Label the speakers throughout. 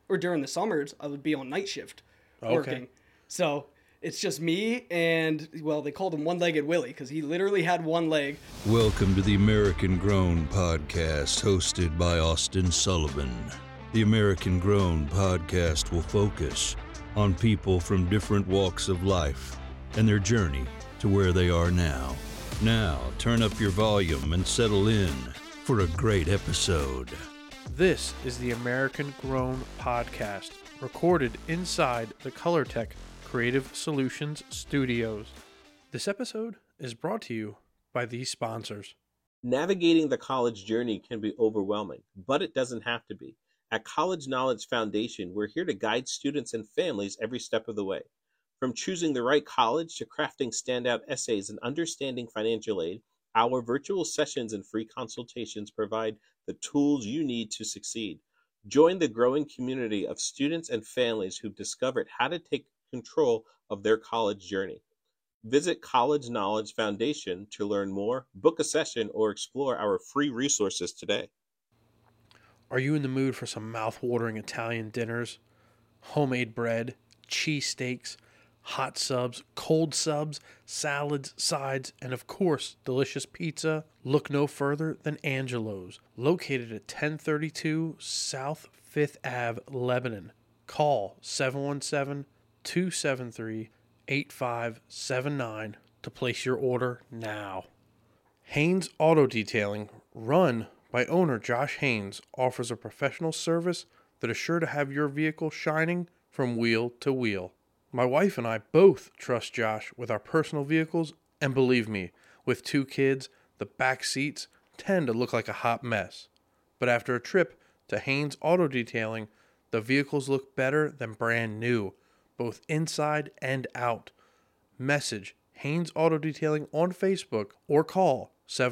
Speaker 1: or during the summers, I would be on night shift
Speaker 2: Okay.
Speaker 1: working. So it's just me and, well, they called him One-Legged Willie because he literally had one leg.
Speaker 3: Welcome to the American Grown Podcast, hosted by Austin Sullivan. The American Grown Podcast will focus on people from different walks of life and their journey to where they are now. Now, turn up your volume and settle in for a great episode.
Speaker 2: This is the American Grown Podcast, recorded inside the ColorTech Creative Solutions Studios. This episode is brought to you by these sponsors.
Speaker 4: Navigating the college journey can be overwhelming, but it doesn't have to be. At College Knowledge Foundation, we're here to guide students and families every step of the way. From choosing the right college to crafting standout essays and understanding financial aid, our virtual sessions and free consultations provide the tools you need to succeed. Join the growing community of students and families who've discovered how to take control of their college journey. Visit College Knowledge Foundation to learn more, book a session, or explore our free resources today.
Speaker 2: Are you in the mood for some mouth-watering Italian dinners, homemade bread, cheesesteaks, hot subs, cold subs, salads, sides, and of course, delicious pizza? Look no further than Angelo's, located at 1032 South 5th Ave, Lebanon. Call 717-273-8579 to place your order now. Haynes Auto Detailing, run by owner Josh Haynes, offers a professional service that is sure to have your vehicle shining from wheel to wheel. My wife and I both trust Josh with our personal vehicles, and believe me, with 2 kids, the back seats tend to look like a hot mess. But after a trip to Haynes Auto Detailing, the vehicles look better than brand new, both inside and out. Message Haynes Auto Detailing on Facebook or call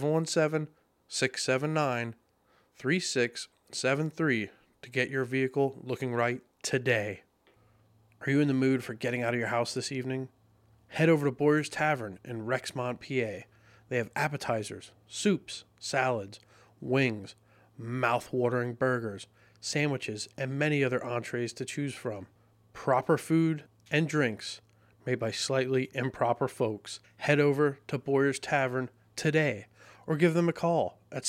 Speaker 2: 717-679-3673 to get your vehicle looking right today. Are you in the mood for getting out of your house this evening? Head over to Boyer's Tavern in Rexmont, PA. They have appetizers, soups, salads, wings, mouth-watering burgers, sandwiches, and many other entrees to choose from. Proper food and drinks made by slightly improper folks. Head over to Boyer's Tavern today or give them a call at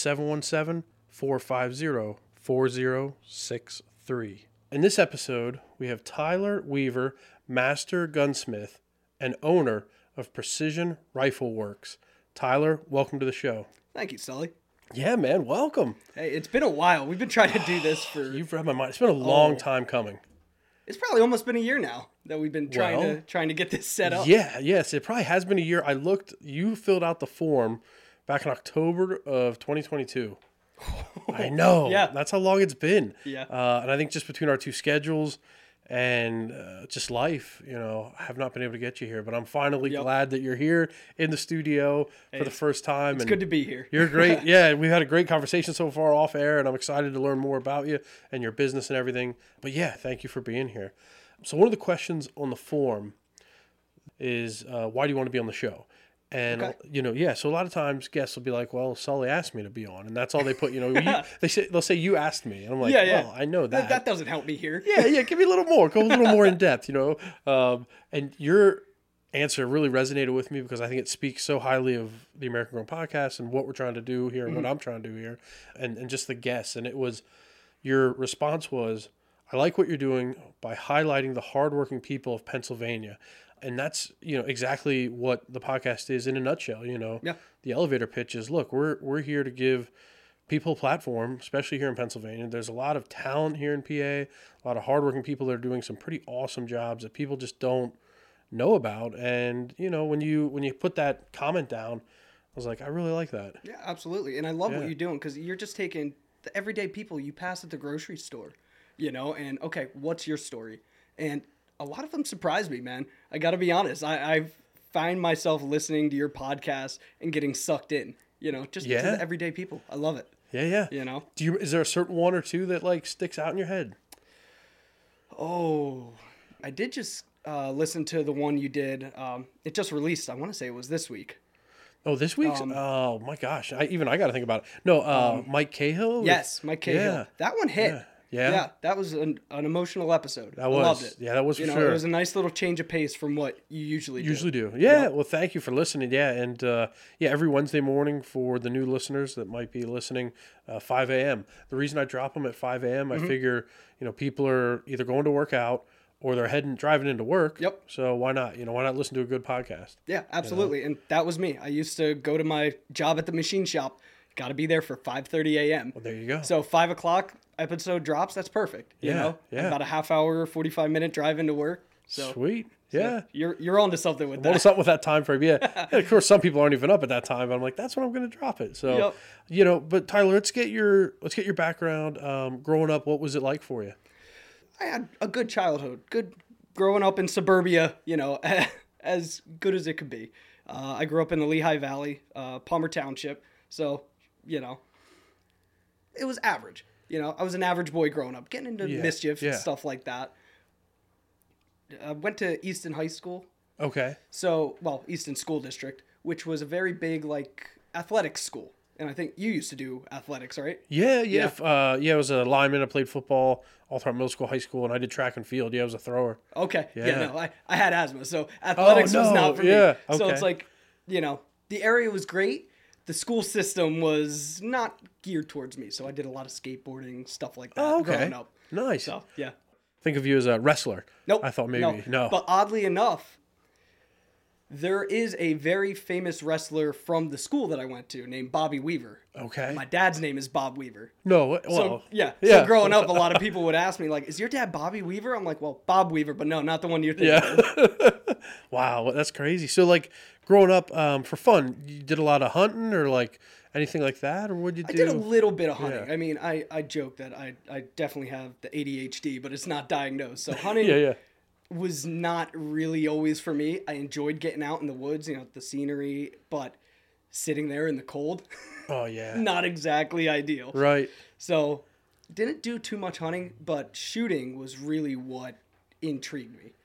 Speaker 2: 717-450-4063. In this episode, we have Tyler Weaver, master gunsmith and owner of Precision Rifle Works. Tyler, welcome to the show.
Speaker 1: Thank you, Sully.
Speaker 2: Yeah, man, welcome.
Speaker 1: Hey, it's been a while. We've been trying to do this for...
Speaker 2: You've read my mind. It's been a long time coming.
Speaker 1: It's probably almost been a year now that we've been trying
Speaker 2: Well,
Speaker 1: to get this set up.
Speaker 2: Yeah, yes, it probably has been a year. I looked, you filled out the form back in October of 2022. I know.
Speaker 1: Yeah.
Speaker 2: That's how long it's been.
Speaker 1: Yeah.
Speaker 2: And I think just between our 2 schedules and just life, I have not been able to get you here. But I'm finally glad that you're here in the studio for the first time.
Speaker 1: It's good to be here.
Speaker 2: You're great. Yeah, we've had a great conversation so far off air, and I'm excited to learn more about you and your business and everything. But yeah, thank you for being here. So one of the questions on the form is, why do you want to be on the show? And, so a lot of times guests will be like, well, Sully asked me to be on. And that's all they put, they'll say, you asked me. And I'm like, well, I know that.
Speaker 1: That doesn't help me here.
Speaker 2: Yeah, give me a little more. Go a little more in depth, And your answer really resonated with me because I think it speaks so highly of the American Grown Podcast and what we're trying to do here and what I'm trying to do here and just the guests. And your response was, I like what you're doing by highlighting the hardworking people of Pennsylvania. And that's, exactly what the podcast is in a nutshell,
Speaker 1: Yeah.
Speaker 2: The elevator pitch is, look, we're here to give people a platform, especially here in Pennsylvania. There's a lot of talent here in PA, a lot of hardworking people that are doing some pretty awesome jobs that people just don't know about. And, when you put that comment down, I was like, I really like that.
Speaker 1: Yeah, absolutely. And I love what you're doing because you're just taking the everyday people you pass at the grocery store, and okay, what's your story? And a lot of them surprise me, man. I got to be honest. I find myself listening to your podcast and getting sucked in, just to the everyday people. I love it.
Speaker 2: Yeah. Is there a certain one or two that sticks out in your head?
Speaker 1: Oh, I did just listen to the one you did. It just released. I want to say it was this week.
Speaker 2: Oh, this week's? My gosh. I got to think about it. No, Mike Cahill?
Speaker 1: Yes, Mike Cahill.
Speaker 2: Yeah.
Speaker 1: That one hit.
Speaker 2: Yeah.
Speaker 1: That was an emotional episode.
Speaker 2: That was.
Speaker 1: I loved it.
Speaker 2: Yeah, that was for
Speaker 1: You know,
Speaker 2: sure.
Speaker 1: it was a nice little change of pace from what you usually
Speaker 2: do. Yeah. Well, thank you for listening. Yeah. And every Wednesday morning for the new listeners that might be listening, 5 a.m. The reason I drop them at 5 a.m., I figure, people are either going to work out or they're driving into work.
Speaker 1: Yep.
Speaker 2: So why not? Why not listen to a good podcast?
Speaker 1: Yeah, absolutely. And that was me. I used to go to my job at the machine shop. Got to be there for 5:30 a.m.
Speaker 2: Well, there you go.
Speaker 1: So 5 o'clock episode drops. That's perfect. You know?
Speaker 2: Yeah.
Speaker 1: About a half hour, 45-minute drive into work. So
Speaker 2: Sweet. Yeah.
Speaker 1: You're onto something with that.
Speaker 2: Well, something with that time frame. Yeah. And of course, some people aren't even up at that time. But I'm like, that's when I'm going to drop it. So, but Tyler, let's get your background. Growing up, what was it like for you?
Speaker 1: I had a good childhood. Good growing up in suburbia, as good as it could be. I grew up in the Lehigh Valley, Palmer Township. So, it was average. I was an average boy growing up, getting into mischief and stuff like that. I went to Easton High School.
Speaker 2: Okay.
Speaker 1: So, Easton School District, which was a very big, athletics school. And I think you used to do athletics, right?
Speaker 2: Yeah. I was a lineman. I played football all throughout middle school, high school, and I did track and field. Yeah, I was a thrower.
Speaker 1: Okay. Yeah, I had asthma, so athletics was not for me.
Speaker 2: Okay.
Speaker 1: So it's the area was great. The school system was not geared towards me, so I did a lot of skateboarding, stuff like that growing up.
Speaker 2: Nice.
Speaker 1: So, yeah.
Speaker 2: Think of you as a wrestler.
Speaker 1: Nope.
Speaker 2: I thought maybe. No.
Speaker 1: But oddly enough, there is a very famous wrestler from the school that I went to named Bobby Weaver.
Speaker 2: Okay.
Speaker 1: My dad's name is Bob Weaver.
Speaker 2: No, well.
Speaker 1: So growing up, a lot of people would ask me, is your dad Bobby Weaver? I'm like, well, Bob Weaver, but no, not the one you're thinking of.
Speaker 2: Wow, that's crazy. So, growing up, for fun, you did a lot of hunting or, anything like that? Or what'd you do?
Speaker 1: I did a little bit of hunting.
Speaker 2: Yeah.
Speaker 1: I mean, I joke that I definitely have the ADHD, but it's not diagnosed. So hunting was not really always for me. I enjoyed getting out in the woods, the scenery, but sitting there in the cold,
Speaker 2: oh yeah,
Speaker 1: not exactly ideal.
Speaker 2: Right.
Speaker 1: So didn't do too much hunting, but shooting was really what intrigued me.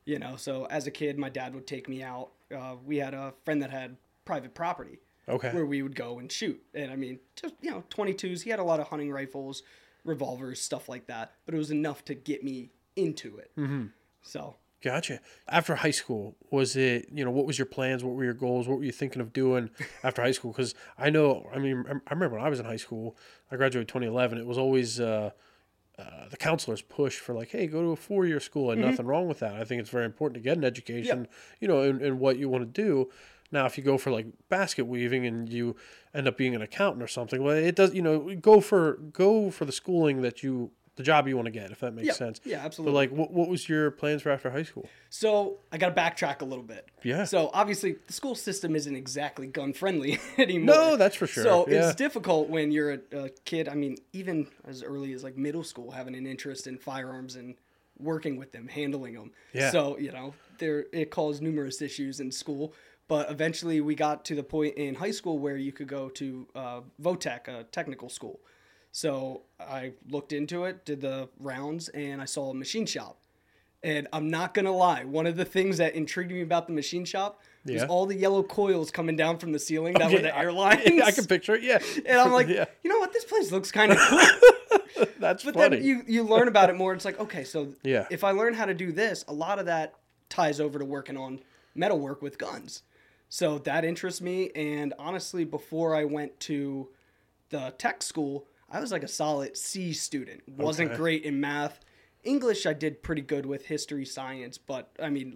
Speaker 1: So as a kid, my dad would take me out. We had a friend that had private property.
Speaker 2: Okay.
Speaker 1: Where we would go and shoot. And I mean, just, 22s. He had a lot of hunting rifles, revolvers, stuff like that. But it was enough to get me into it. Mm-hmm. So.
Speaker 2: Gotcha. After high school, was it, what was your plans? What were your goals? What were you thinking of doing after high school? Because I remember when I was in high school, I graduated 2011. It was always the counselors push for hey, go to a 4-year school, and nothing wrong with that. I think it's very important to get an education, in what you want to do. Now, if you go for basket weaving and you end up being an accountant or something, well, it does, go for the schooling the job you want to get, if that makes sense.
Speaker 1: Yeah, absolutely.
Speaker 2: But what was your plans for after high school?
Speaker 1: So I got to backtrack a little bit.
Speaker 2: Yeah.
Speaker 1: So obviously the school system isn't exactly gun friendly anymore.
Speaker 2: No, that's for sure.
Speaker 1: So it's difficult when you're a kid. I mean, even as early as middle school, having an interest in firearms and working with them, handling them.
Speaker 2: Yeah.
Speaker 1: So, it caused numerous issues in school. But eventually we got to the point in high school where you could go to VOTEC, a technical school. So I looked into it, did the rounds, and I saw a machine shop. And I'm not going to lie, one of the things that intrigued me about the machine shop was all the yellow coils coming down from the ceiling that were the airlines.
Speaker 2: I can picture it, yeah.
Speaker 1: And I'm like, you know what, this place looks kind of cool.
Speaker 2: That's
Speaker 1: but
Speaker 2: funny.
Speaker 1: Then you learn about it more. It's okay, so
Speaker 2: Yeah.
Speaker 1: if I learn how to do this, a lot of that ties over to working on metalwork with guns. So that interests me. And honestly, before I went to the tech school, I was a solid C student. Wasn't great in math. English I did pretty good with, history, science. But I mean,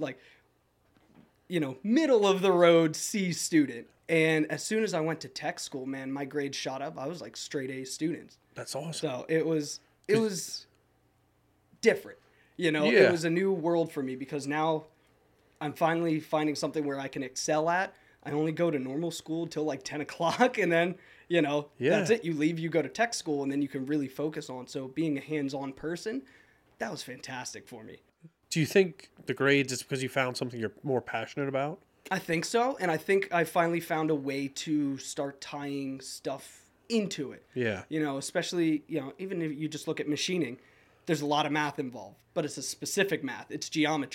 Speaker 1: middle of the road C student. And as soon as I went to tech school, man, my grades shot up. I was straight A students.
Speaker 2: That's awesome.
Speaker 1: So it was different. It was a new world for me because now I'm finally finding something where I can excel at. I only go to normal school till 10 o'clock and then, that's it. You leave, you go to tech school and then you can really focus on. So being a hands-on person, that was fantastic for me.
Speaker 2: Do you think the grades is because you found something you're more passionate about?
Speaker 1: I think so. And I think I finally found a way to start tying stuff into it.
Speaker 2: Yeah.
Speaker 1: Especially, even if you just look at machining, there's a lot of math involved, but it's a specific math. It's geometry.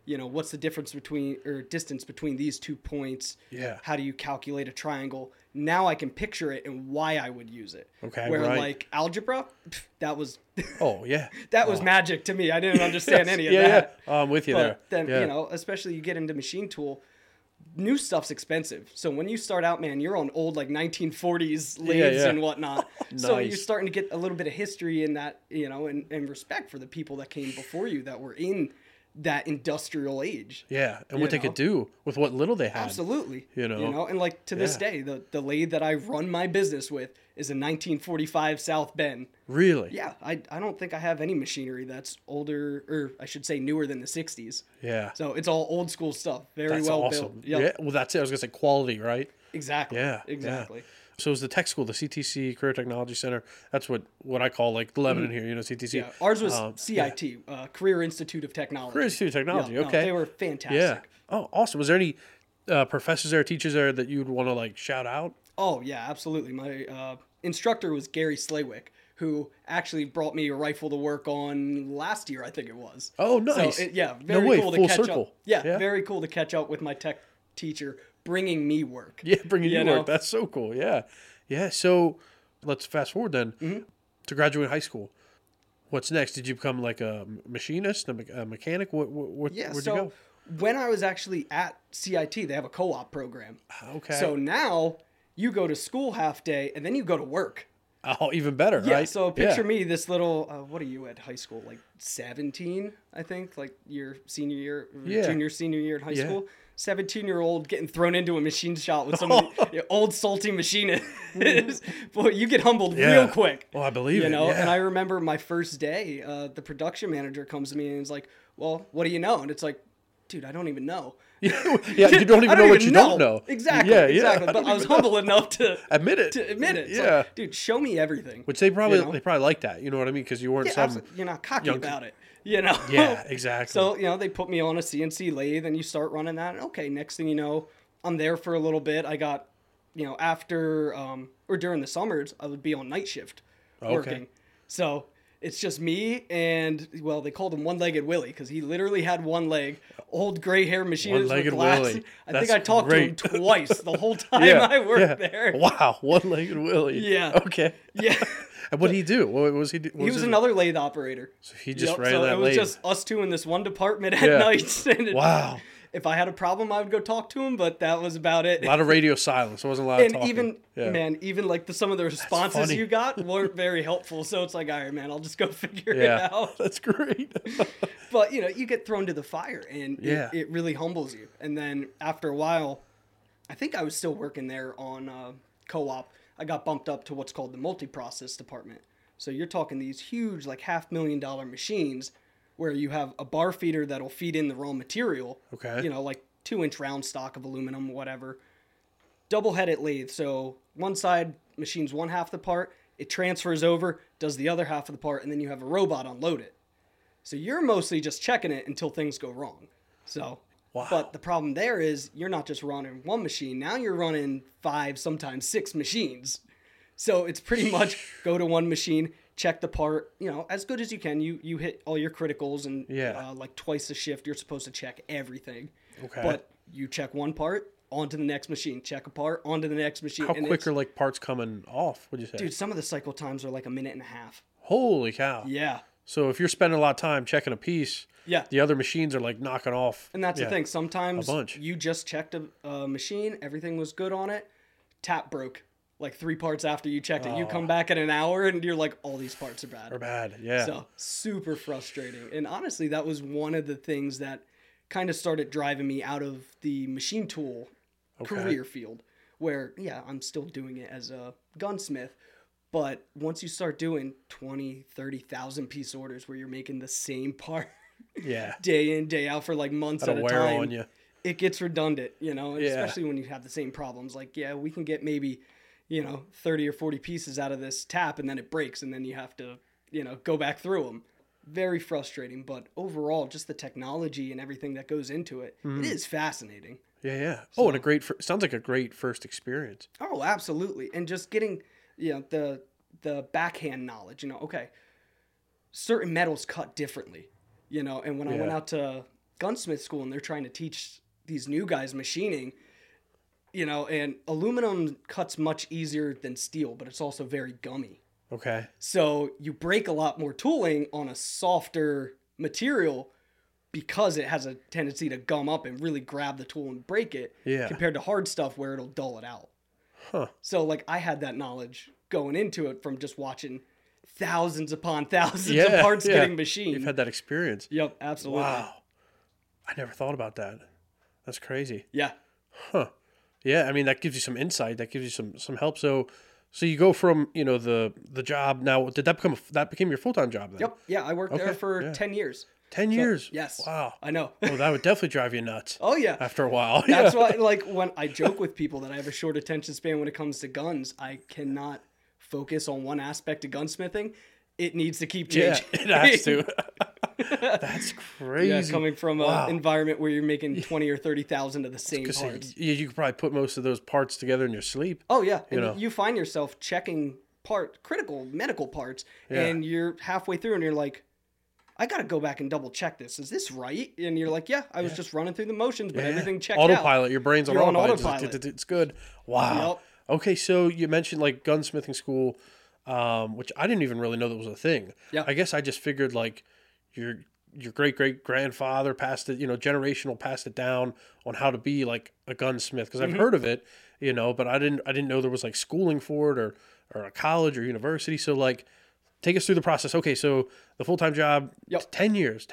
Speaker 1: you know, what's the difference between or distance between these 2 points?
Speaker 2: Yeah.
Speaker 1: How do you calculate a triangle? Now I can picture it and why I would use it.
Speaker 2: Okay,
Speaker 1: Where
Speaker 2: right.
Speaker 1: like algebra, that was
Speaker 2: Oh, yeah.
Speaker 1: that was magic to me. I didn't understand any of
Speaker 2: yeah,
Speaker 1: that.
Speaker 2: Yeah. I'm with you
Speaker 1: But
Speaker 2: there.
Speaker 1: then,
Speaker 2: Yeah.
Speaker 1: you know, especially you get into machine tool, new stuff's expensive. So when you start out, man, you're on old like 1940s lathes
Speaker 2: yeah.
Speaker 1: and whatnot. So you're
Speaker 2: Nice.
Speaker 1: starting to get a little bit of history in that, you know, and respect for the people that came before you that were in that industrial age.
Speaker 2: Yeah, and
Speaker 1: You
Speaker 2: what they
Speaker 1: know?
Speaker 2: could do with what little they had.
Speaker 1: Absolutely.
Speaker 2: You know?
Speaker 1: And like to this
Speaker 2: Yeah.
Speaker 1: day, the lathe that I run my business with is a 1945 South Bend.
Speaker 2: Really?
Speaker 1: Yeah, I don't think I have any machinery that's older, or I should say newer than the 60s.
Speaker 2: Yeah.
Speaker 1: So it's all old school stuff. Very
Speaker 2: That's
Speaker 1: well
Speaker 2: awesome.
Speaker 1: built. Yep.
Speaker 2: Yeah. Well, that's it. I was gonna say quality, right?
Speaker 1: Exactly.
Speaker 2: Yeah.
Speaker 1: Exactly.
Speaker 2: Yeah. So it's the tech school, the CTC Career Technology Center. That's what I call like the Lebanon here. You know, CTC.
Speaker 1: Yeah. Ours was
Speaker 2: yeah.
Speaker 1: CIT, Career Institute of Technology.
Speaker 2: Career Institute of Technology.
Speaker 1: Yeah, no,
Speaker 2: Okay.
Speaker 1: they were fantastic.
Speaker 2: Yeah. Oh, awesome. Was there any professors there, teachers there that you'd want to like shout out?
Speaker 1: Oh yeah, absolutely. My instructor was Gary Slaywick, who actually brought me a rifle to work on last year, I think it was.
Speaker 2: Oh, nice.
Speaker 1: So yeah,
Speaker 2: No
Speaker 1: very
Speaker 2: way,
Speaker 1: cool to
Speaker 2: full
Speaker 1: catch
Speaker 2: circle.
Speaker 1: up. Yeah,
Speaker 2: Yeah.
Speaker 1: very cool to catch up with my tech teacher, bringing me work.
Speaker 2: Yeah, bringing you
Speaker 1: know?
Speaker 2: work. That's so cool. Yeah. Yeah. So let's fast forward then
Speaker 1: Mm-hmm.
Speaker 2: to graduate high school. What's next? Did you become like a machinist, a mechanic? Where'd
Speaker 1: Yeah,
Speaker 2: you
Speaker 1: so
Speaker 2: go?
Speaker 1: when I was actually at CIT, they have a co-op program.
Speaker 2: Okay.
Speaker 1: So now you go to school half day and then you go to work.
Speaker 2: Oh, even better,
Speaker 1: Yeah,
Speaker 2: right?
Speaker 1: so picture me, this little, what are you at high school? Like 17, I think, like your senior year,
Speaker 2: Yeah.
Speaker 1: junior, senior year in high
Speaker 2: Yeah.
Speaker 1: school. 17-year-old getting thrown into a machine shop with some of the old salty machinists. Boy, you get humbled
Speaker 2: Yeah.
Speaker 1: real quick.
Speaker 2: Oh, I believe
Speaker 1: You
Speaker 2: it,
Speaker 1: know,
Speaker 2: yeah.
Speaker 1: and I remember my first day, the production manager comes to me and is like, well, what do you know? And it's like, dude, I don't even know.
Speaker 2: yeah, you don't even know what you don't know.
Speaker 1: Exactly,
Speaker 2: Yeah,
Speaker 1: exactly.
Speaker 2: I
Speaker 1: But
Speaker 2: don't
Speaker 1: I was
Speaker 2: even
Speaker 1: humble enough to
Speaker 2: Admit it.
Speaker 1: admit it. It's
Speaker 2: Yeah.
Speaker 1: like, dude, show me everything.
Speaker 2: Which they probably
Speaker 1: You know?
Speaker 2: like that. You know what I mean? Because you weren't
Speaker 1: Yeah,
Speaker 2: some.
Speaker 1: absolutely. You're not cocky
Speaker 2: young-
Speaker 1: about it. You know?
Speaker 2: Yeah, exactly.
Speaker 1: So, you know, they put me on a CNC lathe and you start running that. And okay, next thing you know, I'm there for a little bit. I got, you know, after or during the summers, I would be on night shift working. So it's just me and, well, they called him One-Legged Willie because he literally had one leg, old gray hair machinist with
Speaker 2: One-Legged
Speaker 1: glasses.
Speaker 2: Willie.
Speaker 1: I think
Speaker 2: That's
Speaker 1: I talked
Speaker 2: great.
Speaker 1: to him twice the whole time
Speaker 2: yeah,
Speaker 1: I worked
Speaker 2: yeah.
Speaker 1: there.
Speaker 2: Wow, one-legged Willie.
Speaker 1: Yeah.
Speaker 2: Okay.
Speaker 1: Yeah.
Speaker 2: And what did he do? What was he do?
Speaker 1: He was another lathe operator.
Speaker 2: So he just
Speaker 1: Yep,
Speaker 2: ran
Speaker 1: so
Speaker 2: that
Speaker 1: it was
Speaker 2: lathe.
Speaker 1: just us two in this one department at
Speaker 2: Yeah.
Speaker 1: night. And
Speaker 2: Wow.
Speaker 1: If I had a problem, I would go talk to him, but that was about it.
Speaker 2: A lot of radio silence. There wasn't a lot of
Speaker 1: And
Speaker 2: talking.
Speaker 1: even,
Speaker 2: Yeah.
Speaker 1: man, even like some of the responses
Speaker 2: funny.
Speaker 1: you got weren't very helpful. So it's like, all right, man, I'll just go figure
Speaker 2: Yeah.
Speaker 1: it out.
Speaker 2: That's great.
Speaker 1: But, you know, you get thrown to the fire and
Speaker 2: Yeah.
Speaker 1: it really humbles you. And then after a while, I think I was still working there on co-op. I got bumped up to what's called the multi-process department. So you're talking these huge, like $500,000 machines where you have a bar feeder that'll feed in the raw material.
Speaker 2: Okay.
Speaker 1: You know, like 2-inch round stock of aluminum, whatever. Double-headed lathe. So one side machines one half the part, it transfers over, does the other half of the part, and then you have a robot unload it. So you're mostly just checking it until things go wrong. So,
Speaker 2: Wow.
Speaker 1: but the problem there is you're not just running one machine. Now you're running 5, sometimes 6 machines. So it's pretty much go to one machine, check the part, you know, as good as you can. You hit all your criticals and
Speaker 2: Yeah.
Speaker 1: like twice a shift, you're supposed to check everything.
Speaker 2: Okay.
Speaker 1: But you check one part, onto the next machine. Check a part, onto the next machine.
Speaker 2: How
Speaker 1: and
Speaker 2: quick
Speaker 1: it's-
Speaker 2: are like parts coming off? Would you say?
Speaker 1: Dude, some of the cycle times are like a minute and a half.
Speaker 2: Holy cow.
Speaker 1: Yeah.
Speaker 2: So if you're spending a lot of time checking a piece,
Speaker 1: Yeah.
Speaker 2: the other machines are like knocking off.
Speaker 1: And that's
Speaker 2: Yeah.
Speaker 1: the thing. Sometimes
Speaker 2: A bunch.
Speaker 1: you just checked a machine, everything was good on it, tap broke like 3 parts after you checked it. You come back in an hour and you're like, all these parts are bad.
Speaker 2: Or bad. Yeah.
Speaker 1: So super frustrating. And honestly, that was one of the things that kind of started driving me out of the machine tool career field where, yeah, I'm still doing it as a gunsmith. But once you start doing 20, 30,000 piece orders where you're making the same part
Speaker 2: Yeah.
Speaker 1: day in, day out for like months
Speaker 2: That'll
Speaker 1: at a
Speaker 2: wear
Speaker 1: time,
Speaker 2: on you.
Speaker 1: it gets redundant, you know, and
Speaker 2: Yeah.
Speaker 1: especially when you have the same problems. Like, yeah, we can get maybe, you know, 30 or 40 pieces out of this tap and then it breaks and then you have to, you know, go back through them. Very frustrating. But overall, just the technology and everything that goes into it,
Speaker 2: Mm-hmm.
Speaker 1: it is fascinating.
Speaker 2: Yeah. Yeah. Oh, and a great, sounds like a great first experience.
Speaker 1: Oh, absolutely. And just getting, you know, the backhand knowledge, you know, okay, certain metals cut differently, you know, and when I went
Speaker 2: Yeah.
Speaker 1: out to gunsmith school and they're trying to teach these new guys machining, you know, and aluminum cuts much easier than steel, but it's also very gummy.
Speaker 2: Okay.
Speaker 1: So you break a lot more tooling on a softer material because it has a tendency to gum up and really grab the tool and break it, compared to hard stuff where it'll dull it out.
Speaker 2: Huh.
Speaker 1: So like I had that knowledge going into it from just watching thousands upon thousands of parts getting machined.
Speaker 2: You've had that experience.
Speaker 1: Yep, absolutely.
Speaker 2: Wow. I never thought about that. That's crazy.
Speaker 1: Yeah.
Speaker 2: Huh. Yeah, I mean, that gives you some insight. That gives you some help. So you go from, you know, the job. Now, did that became your full-time job then?
Speaker 1: Yep. Yeah, I worked there for 10 years.
Speaker 2: 10 years?
Speaker 1: Yes.
Speaker 2: Wow.
Speaker 1: I know.
Speaker 2: Well, that would definitely drive you nuts.
Speaker 1: Oh, yeah.
Speaker 2: After a while.
Speaker 1: That's why, like, when I joke with people that I have a short attention span when it comes to guns, I cannot focus on one aspect of gunsmithing. It needs to keep changing.
Speaker 2: Yeah, it has to. That's crazy.
Speaker 1: Yeah, coming from an environment where you're making 20 or 30,000 of the same parts.
Speaker 2: You could probably put most of those parts together in your sleep.
Speaker 1: Oh, yeah. And you find yourself checking critical medical parts, and you're halfway through and you're like, I got to go back and double check this. Is this right? And you're like, yeah, I was just running through the motions, but everything checked out.
Speaker 2: Autopilot. Your brain's on
Speaker 1: autopilot.
Speaker 2: It's good. Wow. Yep. Okay, so you mentioned like gunsmithing school, which I didn't even really know that was a thing. Yeah. I guess I just figured like your great-great-grandfather passed it, generational passed it down on how to be like a gunsmith, because I've heard of it, but I didn't know there was like schooling for it or a college or university. So like, take us through the process. Okay, so the full-time job, 10 years.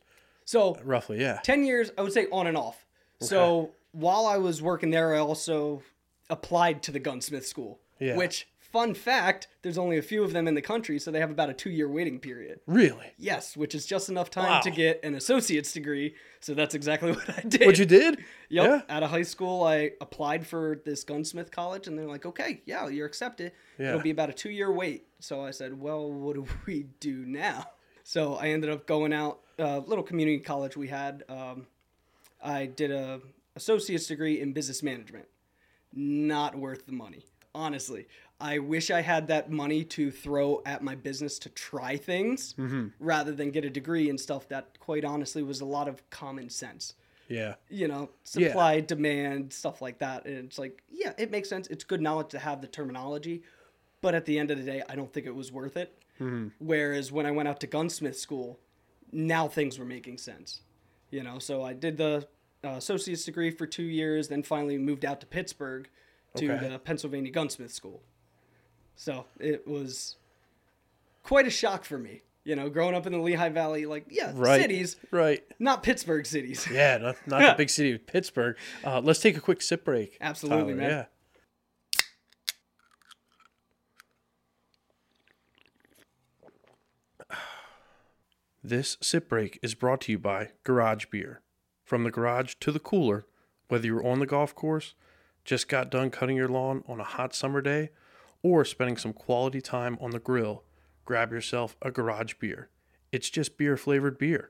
Speaker 1: So
Speaker 2: roughly, yeah.
Speaker 1: 10 years, I would say on and off. Okay. So while I was working there, I also applied to the gunsmith school, which, fun fact, there's only a few of them in the country, so they have about a 2-year waiting period.
Speaker 2: Really?
Speaker 1: Yes, which is just enough time to get an associate's degree. So that's exactly what I did.
Speaker 2: What you did?
Speaker 1: Yep.
Speaker 2: Yeah.
Speaker 1: Out of high school, I applied for this gunsmith college, and they're like, okay, yeah, you're accepted. Yeah. It'll be about a 2-year wait. So I said, well, what do we do now? So I ended up going out, little community college we had. I did a associate's degree in business management. Not worth the money, honestly. I wish I had that money to throw at my business to try things rather than get a degree and stuff that, quite honestly, was a lot of common sense.
Speaker 2: Yeah.
Speaker 1: Supply, demand, stuff like that. And it's like, yeah, it makes sense. It's good knowledge to have the terminology. But at the end of the day, I don't think it was worth it. Whereas when I went out to gunsmith school, now things were making sense. So I did the associate's degree for 2 years, then finally moved out to Pittsburgh to the Pennsylvania Gunsmith School. So it was quite a shock for me, growing up in the Lehigh Valley, cities,
Speaker 2: right?
Speaker 1: Not Pittsburgh cities.
Speaker 2: Yeah, not the big city of Pittsburgh. Let's take a quick sip break.
Speaker 1: Absolutely, Tyler. Man. Yeah.
Speaker 2: This sip break is brought to you by Garage Beer. From the garage to the cooler, whether you're on the golf course, just got done cutting your lawn on a hot summer day, or spending some quality time on the grill, grab yourself a Garage Beer. It's just beer-flavored beer.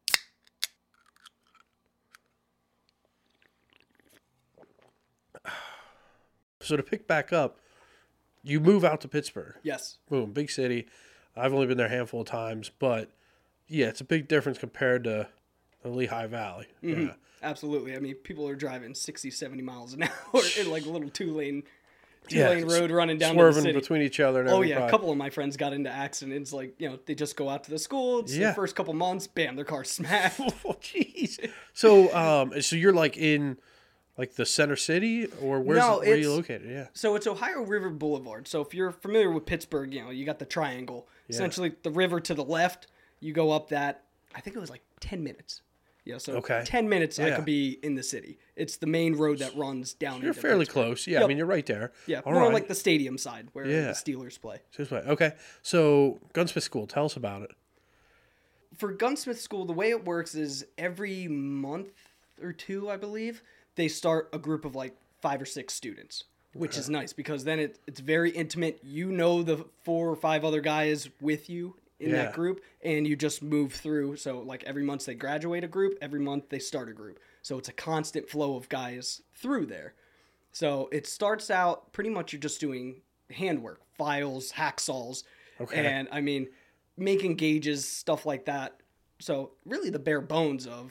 Speaker 2: So to pick back up, you move out to Pittsburgh.
Speaker 1: Yes.
Speaker 2: Boom, big city. I've only been there a handful of times, but yeah, it's a big difference compared to the Lehigh Valley.
Speaker 1: Mm-hmm. Yeah. Absolutely. I mean, people are driving 60, 70 miles an hour in like a little two-lane road running down to the city.
Speaker 2: Swerving between each other. And
Speaker 1: a couple of my friends got into accidents. Like, they just go out to the school. It's the first couple months, bam, their car's smashed.
Speaker 2: Oh, jeez. So, so you're like in like the center city, or where are you located? Yeah.
Speaker 1: So it's Ohio River Boulevard. So if you're familiar with Pittsburgh, you got the triangle. Yeah. Essentially, the river to the left, you go up that, I think it was like 10 minutes. Yeah, so 10 minutes I could be in the city. It's the main road that runs down.
Speaker 2: You're fairly close. Yeah, yep. I mean, you're right there.
Speaker 1: Yeah, more like the stadium side where the Steelers play.
Speaker 2: Okay, so Gunsmith School, tell us about it.
Speaker 1: For Gunsmith School, the way it works is every month or two, I believe, they start a group of like 5 or 6 students, which is nice because then it's very intimate. The 4 or 5 other guys with you in that group, and you just move through. So like every month they graduate a group, every month they start a group. So it's a constant flow of guys through there. So it starts out pretty much you're just doing handwork, files, hacksaws, and I mean making gauges, stuff like that. So really the bare bones of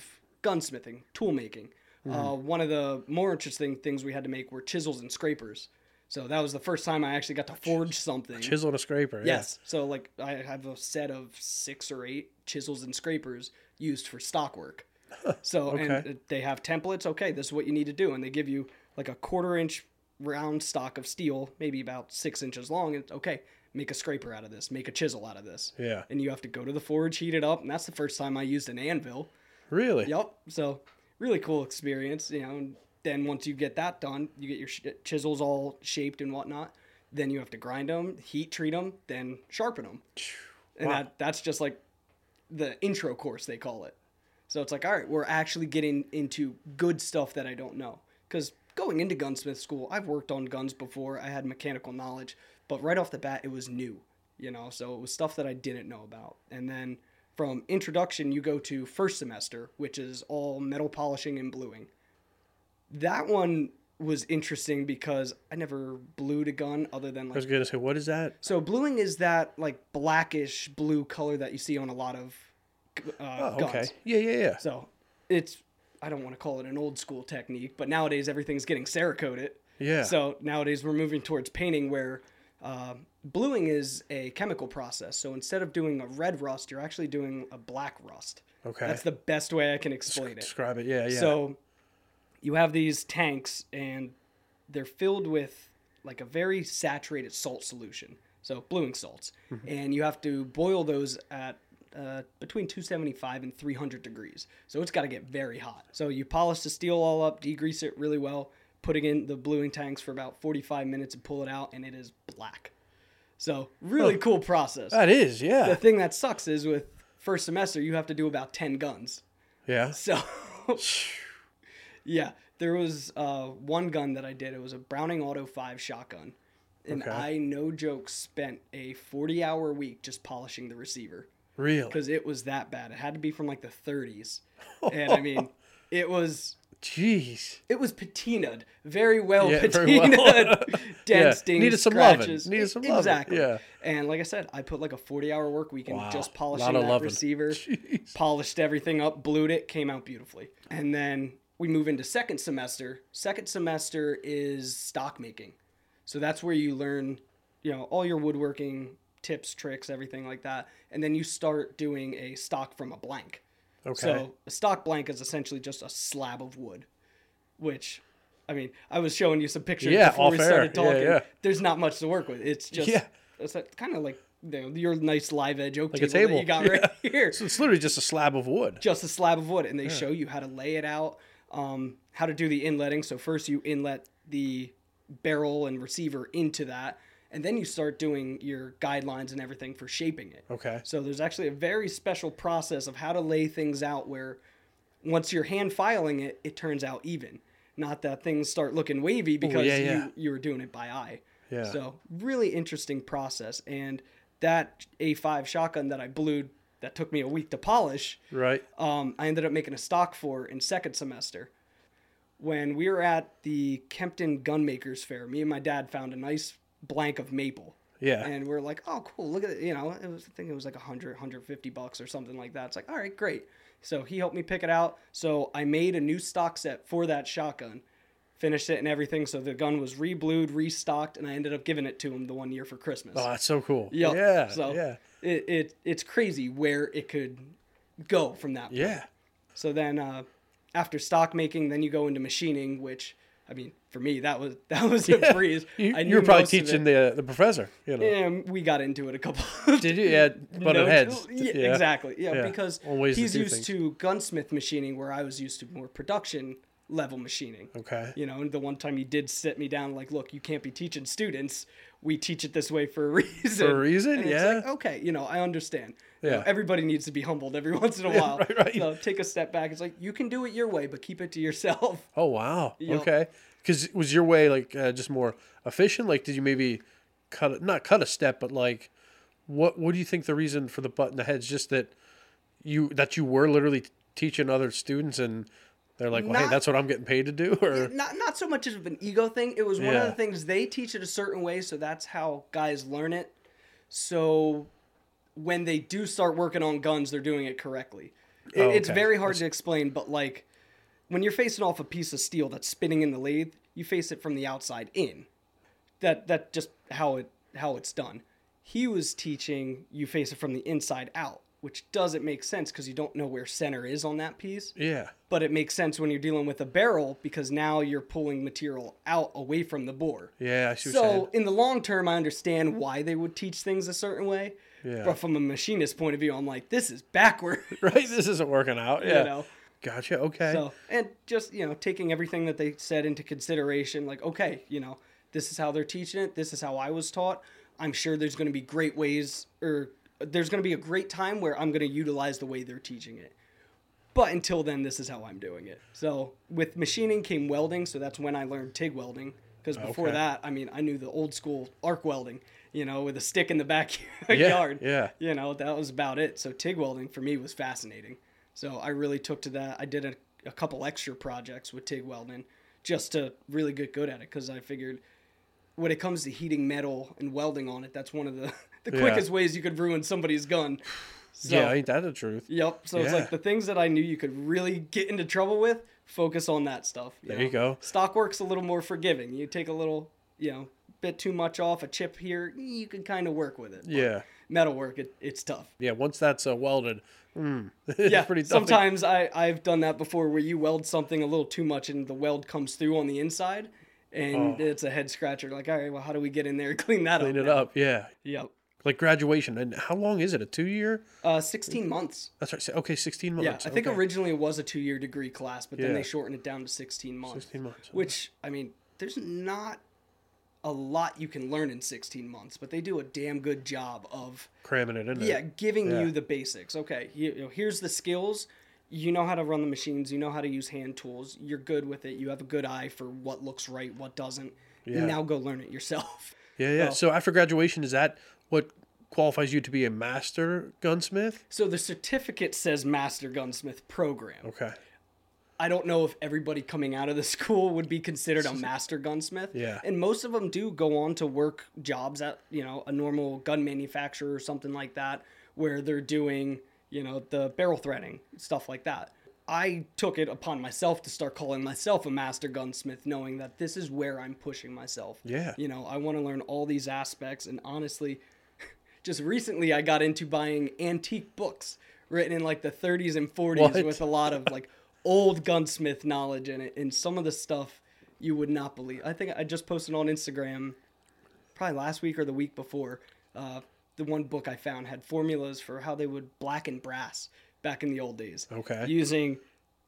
Speaker 1: gunsmithing, tool making. One of the more interesting things we had to make were chisels and scrapers. So that was the first time I actually got to forge something.
Speaker 2: Chisel and a scraper.
Speaker 1: Yes. So like I have a set of 6 or 8 chisels and scrapers used for stock work. So and they have templates. Okay, this is what you need to do, and they give you like a 1/4 inch round stock of steel, maybe about 6 inches long. And okay, make a scraper out of this, make a chisel out of this.
Speaker 2: Yeah.
Speaker 1: And you have to go to the forge, heat it up, and that's the first time I used an anvil.
Speaker 2: Really?
Speaker 1: Yep. So really cool experience, you know. And then once you get that done, you get your chisels all shaped and whatnot. Then you have to grind them, heat treat them, then sharpen them. And
Speaker 2: Wow.
Speaker 1: that's just like the intro course, they call it. So it's like, all right, we're actually getting into good stuff that I don't know. Because going into gunsmith school, I've worked on guns before. I had mechanical knowledge. But right off the bat, it was new, you know. So it was stuff that I didn't know about. And then from introduction, you go to first semester, which is all metal polishing and bluing. That one was interesting because I never blued a gun other than
Speaker 2: I was
Speaker 1: like...
Speaker 2: going to say, what is that?
Speaker 1: So bluing is that like blackish blue color that you see on a lot of guns.
Speaker 2: Okay. Yeah.
Speaker 1: So it's, I don't want to call it an old school technique, but nowadays everything's getting Cerakoted.
Speaker 2: Yeah.
Speaker 1: So nowadays we're moving towards painting where bluing is a chemical process. So instead of doing a red rust, you're actually doing a black rust.
Speaker 2: Okay.
Speaker 1: That's the best way I can explain it.
Speaker 2: Describe it. Yeah.
Speaker 1: So you have these tanks and they're filled with like a very saturated salt solution. So bluing salts.
Speaker 2: Mm-hmm.
Speaker 1: And you have to boil those at between 275 and 300 degrees. So it's got to get very hot. So you polish the steel all up, degrease it really well, putting in the bluing tanks for about 45 minutes and pull it out, and it is black. So really cool process.
Speaker 2: That is, yeah.
Speaker 1: The thing that sucks is with first semester, you have to do about 10 guns.
Speaker 2: Yeah.
Speaker 1: So, yeah, there was one gun that I did. It was a Browning Auto 5 shotgun. And
Speaker 2: Okay.
Speaker 1: I, no joke, spent a 40-hour week just polishing the receiver.
Speaker 2: Really?
Speaker 1: Because it was that bad. It had to be from like the 30s. And I mean, it was
Speaker 2: Jeez.
Speaker 1: patinaed. Very well
Speaker 2: Yeah,
Speaker 1: patinaed.
Speaker 2: very well.
Speaker 1: Dents,
Speaker 2: Yeah.
Speaker 1: stings,
Speaker 2: Needed some
Speaker 1: scratches.
Speaker 2: loving. Needed some loving.
Speaker 1: Exactly.
Speaker 2: Yeah.
Speaker 1: And like I said, I put like a 40-hour work week in
Speaker 2: Wow.
Speaker 1: just
Speaker 2: Lot
Speaker 1: polishing
Speaker 2: of
Speaker 1: that
Speaker 2: loving.
Speaker 1: receiver.
Speaker 2: Jeez.
Speaker 1: Polished everything up, blued it, came out beautifully. And then we move into second semester. Second semester is stock making. So that's where you learn, you know, all your woodworking tips, tricks, everything like that. And then you start doing a stock from a blank.
Speaker 2: Okay.
Speaker 1: So a stock blank is essentially just a slab of wood, which, I mean, I was showing you some pictures
Speaker 2: Yeah,
Speaker 1: before we
Speaker 2: off air.
Speaker 1: started
Speaker 2: Yeah,
Speaker 1: talking.
Speaker 2: yeah.
Speaker 1: There's not much to work with. It's just,
Speaker 2: Yeah.
Speaker 1: it's kind of like, you know, your nice live edge oak
Speaker 2: Like a
Speaker 1: table that
Speaker 2: table.
Speaker 1: you got
Speaker 2: Yeah.
Speaker 1: right here.
Speaker 2: So it's literally just a slab of wood.
Speaker 1: Just a slab of wood, and they show you how to lay it out, how to do the inletting. So first you inlet the barrel and receiver into that, and then you start doing your guidelines and everything for shaping it.
Speaker 2: Okay.
Speaker 1: So there's actually a very special process of how to lay things out where once you're hand filing it, it turns out even. Not that things start looking wavy because
Speaker 2: yeah.
Speaker 1: you were doing it by eye.
Speaker 2: Yeah.
Speaker 1: So really interesting process. And that A5 shotgun that I blued that took me a week to polish,
Speaker 2: Right.
Speaker 1: I ended up making a stock for in second semester. When we were at the Kempton Gunmakers Fair, me and my dad found a nice blank of maple.
Speaker 2: Yeah.
Speaker 1: And we're like, oh, cool, look at it. You know, I think it was like $150 or something like that. It's like, all right, great. So he helped me pick it out. So I made a new stock set for that shotgun, finished it and everything. So the gun was re-blued, restocked, and I ended up giving it to him the one year for Christmas.
Speaker 2: Oh, that's so cool.
Speaker 1: Yep.
Speaker 2: Yeah.
Speaker 1: So
Speaker 2: yeah.
Speaker 1: it's crazy where it could go from that point.
Speaker 2: Yeah.
Speaker 1: So then after stock making, then you go into machining, which, I mean, for me, that was a breeze.
Speaker 2: You
Speaker 1: I knew
Speaker 2: were probably
Speaker 1: most of
Speaker 2: teaching
Speaker 1: it.
Speaker 2: the professor. You know.
Speaker 1: And we got into it a couple of
Speaker 2: Did you? Yeah. Butted
Speaker 1: notes.
Speaker 2: heads.
Speaker 1: Yeah, exactly. Yeah,
Speaker 2: Yeah.
Speaker 1: because
Speaker 2: On ways to
Speaker 1: he's
Speaker 2: do
Speaker 1: used
Speaker 2: things.
Speaker 1: to gunsmith machining where I was used to more production level machining.
Speaker 2: Okay.
Speaker 1: You know, and the one time he did sit me down like, look, you can't be teaching students. We teach it this way for a reason.
Speaker 2: For a reason?
Speaker 1: And
Speaker 2: Yeah.
Speaker 1: It's like, okay, you know, I understand. You
Speaker 2: Yeah.
Speaker 1: know, everybody needs to be humbled every once in a while.
Speaker 2: right.
Speaker 1: So take a step back. It's like, you can do it your way, but keep it to yourself.
Speaker 2: Oh wow.
Speaker 1: Yep.
Speaker 2: Okay. Because was your way like just more efficient? Like, did you maybe not cut a step, but like, what do you think the reason for the butt in the head is? Just that you were literally teaching other students and they're like, well, hey,
Speaker 1: Not-
Speaker 2: that's what I'm getting paid to do, or
Speaker 1: Not so much of an ego thing. It was one of
Speaker 2: Yeah.
Speaker 1: the things they teach it a certain way, so that's how guys learn it. So when they do start working on guns, they're doing it correctly. It's
Speaker 2: okay.
Speaker 1: very hard to explain, but like when you're facing off a piece of steel that's spinning in the lathe, you face it from the outside in. That just how it's done. He was teaching you face it from the inside out, which doesn't make sense because you don't know where center is on that piece.
Speaker 2: Yeah.
Speaker 1: But it makes sense when you're dealing with a barrel because now you're pulling material out away from the bore.
Speaker 2: Yeah, I see what you're saying.
Speaker 1: So in the long term, I understand why they would teach things a certain way.
Speaker 2: Yeah.
Speaker 1: But from a machinist point of view, I'm like, this is backward.
Speaker 2: Right? This isn't working out. Yeah.
Speaker 1: You know?
Speaker 2: Gotcha. Okay.
Speaker 1: So, and just, taking everything that they said into consideration, like, okay, this is how they're teaching it. This is how I was taught. I'm sure there's going to be great ways, or there's going to be a great time where I'm going to utilize the way they're teaching it. But until then, this is how I'm doing it. So with machining came welding. So that's when I learned TIG welding. Because before that, I knew the old school arc welding, with a stick in the backyard.
Speaker 2: Yeah.
Speaker 1: That was about it. So TIG welding for me was fascinating. So I really took to that. I did a couple extra projects with TIG welding just to really get good at it. Because I figured when it comes to heating metal and welding on it, that's one of the quickest ways you could ruin somebody's gun. So,
Speaker 2: yeah, ain't that the truth?
Speaker 1: Yep. So it's like the things that I knew you could really get into trouble with, focus on that stuff.
Speaker 2: There you go.
Speaker 1: Stockwork's a little more forgiving. You take a little, bit too much off, a chip here, you can kind of work with it. But
Speaker 2: Yeah.
Speaker 1: metalwork, it's tough.
Speaker 2: Yeah, once that's welded, it's
Speaker 1: Yeah,
Speaker 2: pretty tough.
Speaker 1: sometimes I've done that before where you weld something a little too much and the weld comes through on the inside and it's a head scratcher. Like, all right, well, how do we get in there and clean that up?
Speaker 2: Clean it up, yeah.
Speaker 1: Yep.
Speaker 2: Like graduation. And how long is it? A 2-year?
Speaker 1: 16 months.
Speaker 2: That's right. Okay, 16 months.
Speaker 1: Yeah, I think originally it was a 2-year degree class, but then
Speaker 2: Yeah.
Speaker 1: they shortened it down to 16 months.
Speaker 2: 16 months.
Speaker 1: Which, there's not a lot you can learn in 16 months, but they do a damn good job of
Speaker 2: cramming it in there.
Speaker 1: Yeah, giving you the basics. Okay, here's the skills. You know how to run the machines. You know how to use hand tools. You're good with it. You have a good eye for what looks right, what doesn't.
Speaker 2: Yeah.
Speaker 1: Now go learn it yourself.
Speaker 2: Yeah. So after graduation, is that what qualifies you to be a master gunsmith?
Speaker 1: So the certificate says Master Gunsmith Program.
Speaker 2: Okay.
Speaker 1: I don't know if everybody coming out of the school would be considered a master gunsmith.
Speaker 2: Yeah.
Speaker 1: And most of them do go on to work jobs at, a normal gun manufacturer or something like that, where they're doing, the barrel threading, stuff like that. I took it upon myself to start calling myself a master gunsmith, knowing that this is where I'm pushing myself.
Speaker 2: Yeah.
Speaker 1: I want to learn all these aspects. And honestly, just recently I got into buying antique books written in like the 30s and 40s with a lot of like old gunsmith knowledge in it, and some of the stuff you would not believe. I think I just posted on Instagram probably last week or the week before. The one book I found had formulas for how they would blacken brass back in the old days.
Speaker 2: Okay.
Speaker 1: Using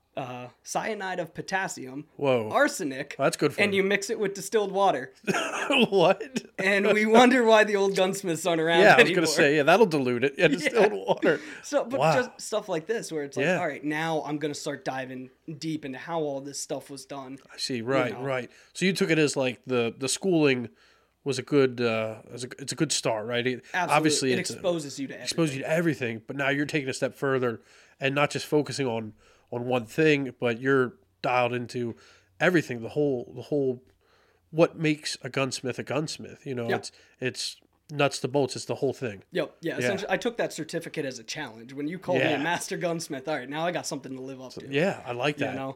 Speaker 1: cyanide of potassium,
Speaker 2: Whoa.
Speaker 1: arsenic,
Speaker 2: Well, that's good for
Speaker 1: and you mix it with distilled water.
Speaker 2: What?
Speaker 1: And we wonder why the old gunsmiths aren't around
Speaker 2: Yeah, I was
Speaker 1: anymore.
Speaker 2: going to say, that'll dilute it. Yeah, distilled water.
Speaker 1: So, but
Speaker 2: Wow.
Speaker 1: just stuff like this, where it's like,
Speaker 2: Yeah.
Speaker 1: all right, now I'm going to start diving deep into how all this stuff was done.
Speaker 2: I see. Right,
Speaker 1: know.
Speaker 2: right. So you took it as like the schooling was a good, it's a good start, right?
Speaker 1: Absolutely.
Speaker 2: Obviously,
Speaker 1: it
Speaker 2: it's
Speaker 1: exposes you to everything.
Speaker 2: exposes you to everything, but now you're taking a step further and not just focusing on one thing, but you're dialed into everything, the whole what makes a gunsmith a gunsmith.
Speaker 1: Yeah.
Speaker 2: It's nuts to bolts, it's the whole thing.
Speaker 1: Yep. Yeah. Essentially, I took that certificate as a challenge. When you called me a master gunsmith, all right, now I got something to live up to.
Speaker 2: Yeah, I like that.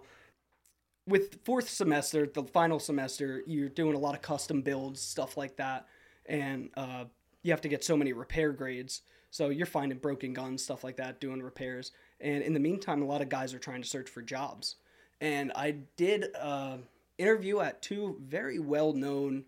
Speaker 1: With fourth semester, the final semester, you're doing a lot of custom builds, stuff like that, and you have to get so many repair grades. So you're finding broken guns, stuff like that, doing repairs. And in the meantime, a lot of guys are trying to search for jobs. And I did interview at 2 very well-known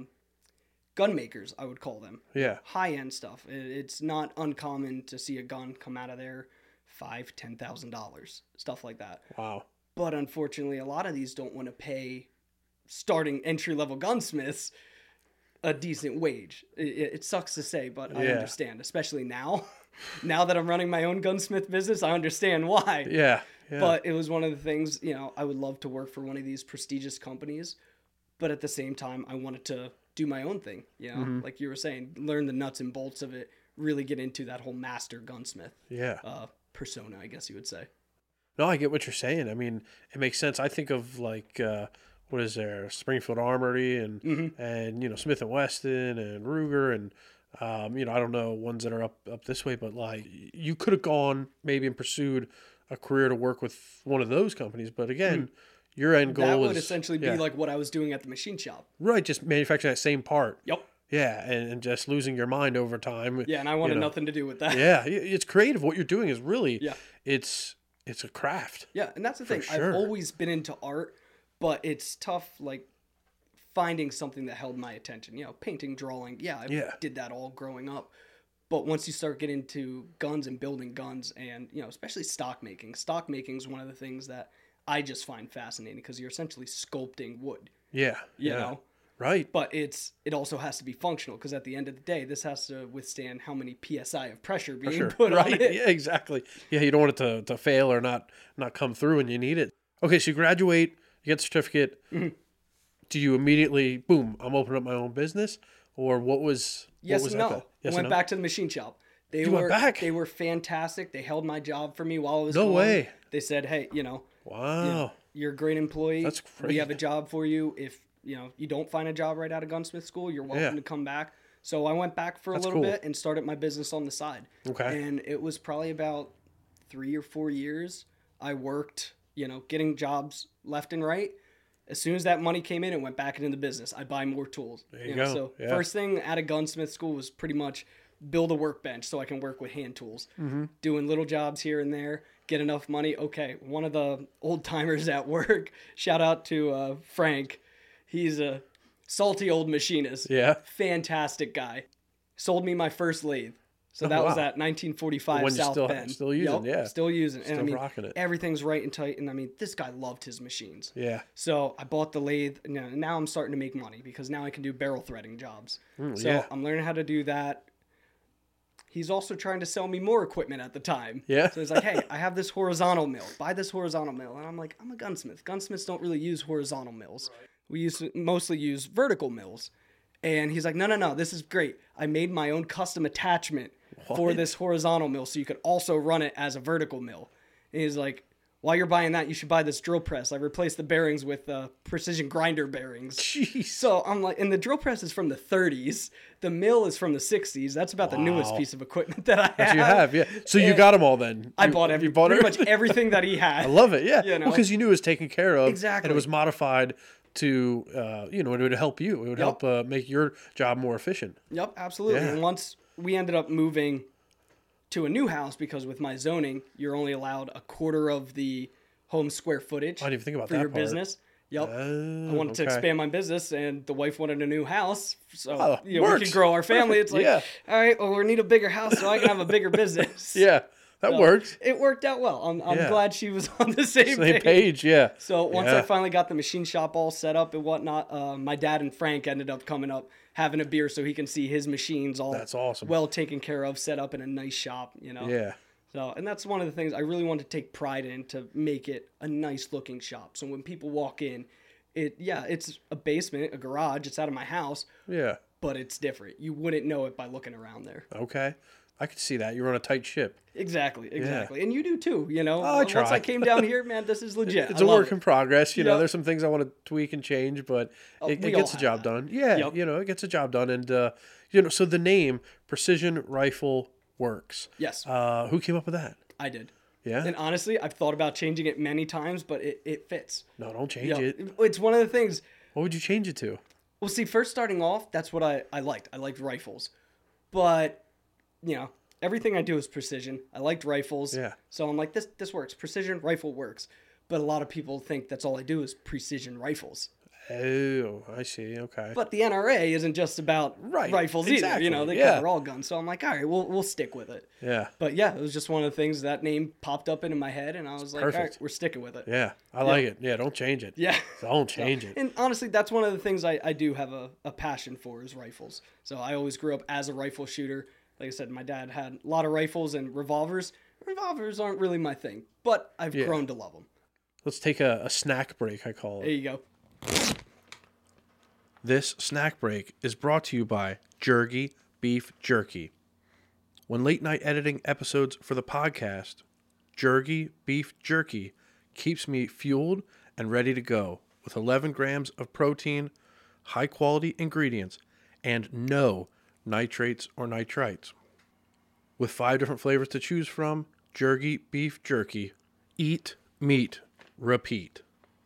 Speaker 1: gun makers, I would call them.
Speaker 2: Yeah.
Speaker 1: High-end stuff. It's not uncommon to see a gun come out of there $5,000, $10,000, stuff like that.
Speaker 2: Wow.
Speaker 1: But unfortunately, a lot of these don't want to pay starting entry-level gunsmiths a decent wage. It sucks to say, but I understand, especially now. Now that I'm running my own gunsmith business, I understand why.
Speaker 2: Yeah.
Speaker 1: But it was one of the things, I would love to work for one of these prestigious companies, but at the same time, I wanted to do my own thing, like you were saying, learn the nuts and bolts of it, really get into that whole master gunsmith persona, I guess you would say.
Speaker 2: No, I get what you're saying. I mean, it makes sense. I think of like, what is there, Springfield Armory and Smith & Wesson and Ruger and, I don't know ones that are up this way, but like you could have gone maybe and pursued a career to work with one of those companies. But again, your end goal
Speaker 1: That would
Speaker 2: is
Speaker 1: essentially be like what I was doing at the machine shop.
Speaker 2: right, just manufacturing that same part.
Speaker 1: Yep.
Speaker 2: Yeah, and just losing your mind over time.
Speaker 1: Yeah, and I wanted nothing to do with that.
Speaker 2: Yeah, it's creative. What you're doing is really,
Speaker 1: Yeah.
Speaker 2: it's a craft.
Speaker 1: Yeah, and that's the thing.
Speaker 2: sure.
Speaker 1: I've always been into art, but it's tough, like, finding something that held my attention. You know, painting, drawing. Yeah, I did that all growing up. But once you start getting into guns and building guns and, you know, especially stock making is one of the things that I just find fascinating because you're essentially sculpting wood,
Speaker 2: Yeah,
Speaker 1: you know?
Speaker 2: right.
Speaker 1: But it also has to be functional because at the end of the day, this has to withstand how many PSI of pressure being put on it.
Speaker 2: Yeah, exactly. Yeah, you don't want it to fail or not come through when you need it. Okay, so you graduate, you get the certificate.
Speaker 1: Mm-hmm.
Speaker 2: Do you immediately, boom, I'm opening up my own business? Or what was
Speaker 1: Yes
Speaker 2: was
Speaker 1: and
Speaker 2: that?
Speaker 1: no.
Speaker 2: Yes
Speaker 1: I went back to the machine shop. They
Speaker 2: went back?
Speaker 1: They were fantastic. They held my job for me while I was
Speaker 2: No
Speaker 1: gone.
Speaker 2: way.
Speaker 1: They said, hey, you know,
Speaker 2: Wow.
Speaker 1: you're a great employee.
Speaker 2: That's
Speaker 1: We
Speaker 2: great.
Speaker 1: have a job for you. If, you know, you don't find a job right out of gunsmith school, you're welcome to come back. So I went back for a little
Speaker 2: cool.
Speaker 1: bit and started my business on the side.
Speaker 2: Okay.
Speaker 1: And it was probably about 3 or 4 years. I worked, you know, getting jobs left and right. As soon as that money came in, it went back into the business. I buy more tools.
Speaker 2: There you
Speaker 1: know,
Speaker 2: go.
Speaker 1: So
Speaker 2: Yeah.
Speaker 1: first thing out of gunsmith school was pretty much build a workbench so I can work with hand tools.
Speaker 2: Mm-hmm.
Speaker 1: Doing little jobs here and there, get enough money. Okay, one of the old timers at work, shout out to Frank. He's a salty old machinist.
Speaker 2: Yeah.
Speaker 1: Fantastic guy. Sold me my first lathe. So that was
Speaker 2: wow.
Speaker 1: at 1945
Speaker 2: One you
Speaker 1: South
Speaker 2: still-
Speaker 1: Bend.
Speaker 2: still using, yeah.
Speaker 1: Still using. And
Speaker 2: Still
Speaker 1: I mean,
Speaker 2: rocking it.
Speaker 1: everything's right and tight. And I mean, this guy loved his machines.
Speaker 2: Yeah.
Speaker 1: So I bought the lathe. And now I'm starting to make money because now I can do barrel threading jobs. So
Speaker 2: yeah.
Speaker 1: I'm learning how to do that. He's also trying to sell me more equipment at the time.
Speaker 2: Yeah.
Speaker 1: So he's like, hey, I have this horizontal mill. Buy this horizontal mill. And I'm like, I'm a gunsmith. Gunsmiths don't really use horizontal mills. We mostly use vertical mills. And he's like, no, this is great. I made my own custom attachment for this horizontal mill so you could also run it as a vertical mill. And he's like, while you're buying that, you should buy this drill press. I replaced the bearings with precision grinder bearings.
Speaker 2: Jeez.
Speaker 1: So I'm like, and the drill press is from the 30s. The mill is from the 60s. That's about the newest piece of equipment that I have.
Speaker 2: That you have, yeah. So you got them all then.
Speaker 1: I bought
Speaker 2: You bought
Speaker 1: pretty
Speaker 2: it?
Speaker 1: much everything that he had.
Speaker 2: I love it, yeah.
Speaker 1: You know?
Speaker 2: Because you knew it was taken care of.
Speaker 1: Exactly.
Speaker 2: And it was modified to, it would help you. It would help make your job more efficient.
Speaker 1: Yep, absolutely.
Speaker 2: Yeah.
Speaker 1: And once we ended up moving to a new house, because with my zoning, you're only allowed a quarter of the home square footage
Speaker 2: I didn't even think about
Speaker 1: for
Speaker 2: that
Speaker 1: your
Speaker 2: part.
Speaker 1: business. Yep.
Speaker 2: Oh,
Speaker 1: I wanted to
Speaker 2: okay.
Speaker 1: expand my business, and the wife wanted a new house, so
Speaker 2: Oh,
Speaker 1: we
Speaker 2: works.
Speaker 1: could grow our family. It's like,
Speaker 2: Yeah.
Speaker 1: all right, well, we need a bigger house so I can have a bigger business.
Speaker 2: Yeah, that
Speaker 1: So
Speaker 2: worked.
Speaker 1: It worked out well. I'm
Speaker 2: Yeah.
Speaker 1: glad she was on the same
Speaker 2: Same page, yeah.
Speaker 1: So once
Speaker 2: Yeah.
Speaker 1: I finally got the machine shop all set up and whatnot, my dad and Frank ended up coming up, having a beer so he can see his machines all
Speaker 2: That's awesome.
Speaker 1: well taken care of, set up in a nice shop, you know.
Speaker 2: Yeah.
Speaker 1: So, and that's one of the things I really want to take pride in, to make it a nice looking shop. So when people walk in, it's a basement, a garage, it's out of my house,
Speaker 2: Yeah.
Speaker 1: but it's different. You wouldn't know it by looking around there.
Speaker 2: Okay. I could see that. You're on a tight ship.
Speaker 1: Exactly. And you do too, you know.
Speaker 2: I
Speaker 1: Once
Speaker 2: try.
Speaker 1: I came down here, man, this is legit.
Speaker 2: It's
Speaker 1: I
Speaker 2: a
Speaker 1: love
Speaker 2: work
Speaker 1: it.
Speaker 2: in progress. You know,
Speaker 1: Yep.
Speaker 2: there's some things I want to tweak and change, but it
Speaker 1: we
Speaker 2: gets
Speaker 1: all
Speaker 2: the
Speaker 1: have
Speaker 2: job
Speaker 1: that.
Speaker 2: done. Yeah.
Speaker 1: Yep.
Speaker 2: It gets the job done. And, so the name Precision Rifle Works.
Speaker 1: Yes,
Speaker 2: Who came up with that?
Speaker 1: I did.
Speaker 2: Yeah.
Speaker 1: And honestly, I've thought about changing it many times, but it fits.
Speaker 2: No, don't change
Speaker 1: You know,
Speaker 2: it.
Speaker 1: it's one of the things.
Speaker 2: What would you change it to?
Speaker 1: Well, see, first starting off, that's what I liked. I liked rifles. But, everything I do is precision. I liked rifles.
Speaker 2: Yeah.
Speaker 1: So I'm like, this works. Precision rifle works. But a lot of people think that's all I do is precision rifles.
Speaker 2: Oh, I see. Okay.
Speaker 1: But the NRA isn't just about
Speaker 2: Right,
Speaker 1: rifles
Speaker 2: exactly,
Speaker 1: either. They
Speaker 2: yeah.
Speaker 1: cover all guns. So I'm like, all right, we'll stick with it.
Speaker 2: Yeah.
Speaker 1: But yeah, it was just one of the things that name popped up into my head, and I was like, all right,
Speaker 2: perfect.
Speaker 1: we're sticking with it.
Speaker 2: Yeah. I like it. Yeah. Don't change it.
Speaker 1: Yeah.
Speaker 2: Don't change it.
Speaker 1: And honestly, that's one of the things I do have a passion for is rifles. So I always grew up as a rifle shooter. Like I said, my dad had a lot of rifles and revolvers. Revolvers aren't really my thing, but I've grown to love them.
Speaker 2: Let's take a snack break, I call
Speaker 1: There
Speaker 2: it.
Speaker 1: you go.
Speaker 2: This snack break is brought to you by Jergy Beef Jerky. When late night editing episodes for the podcast, Jergy Beef Jerky keeps me fueled and ready to go with 11 grams of protein, high quality ingredients, and no nitrates or nitrites. With 5 different flavors to choose from, Jergy Beef Jerky eat, meet, repeat.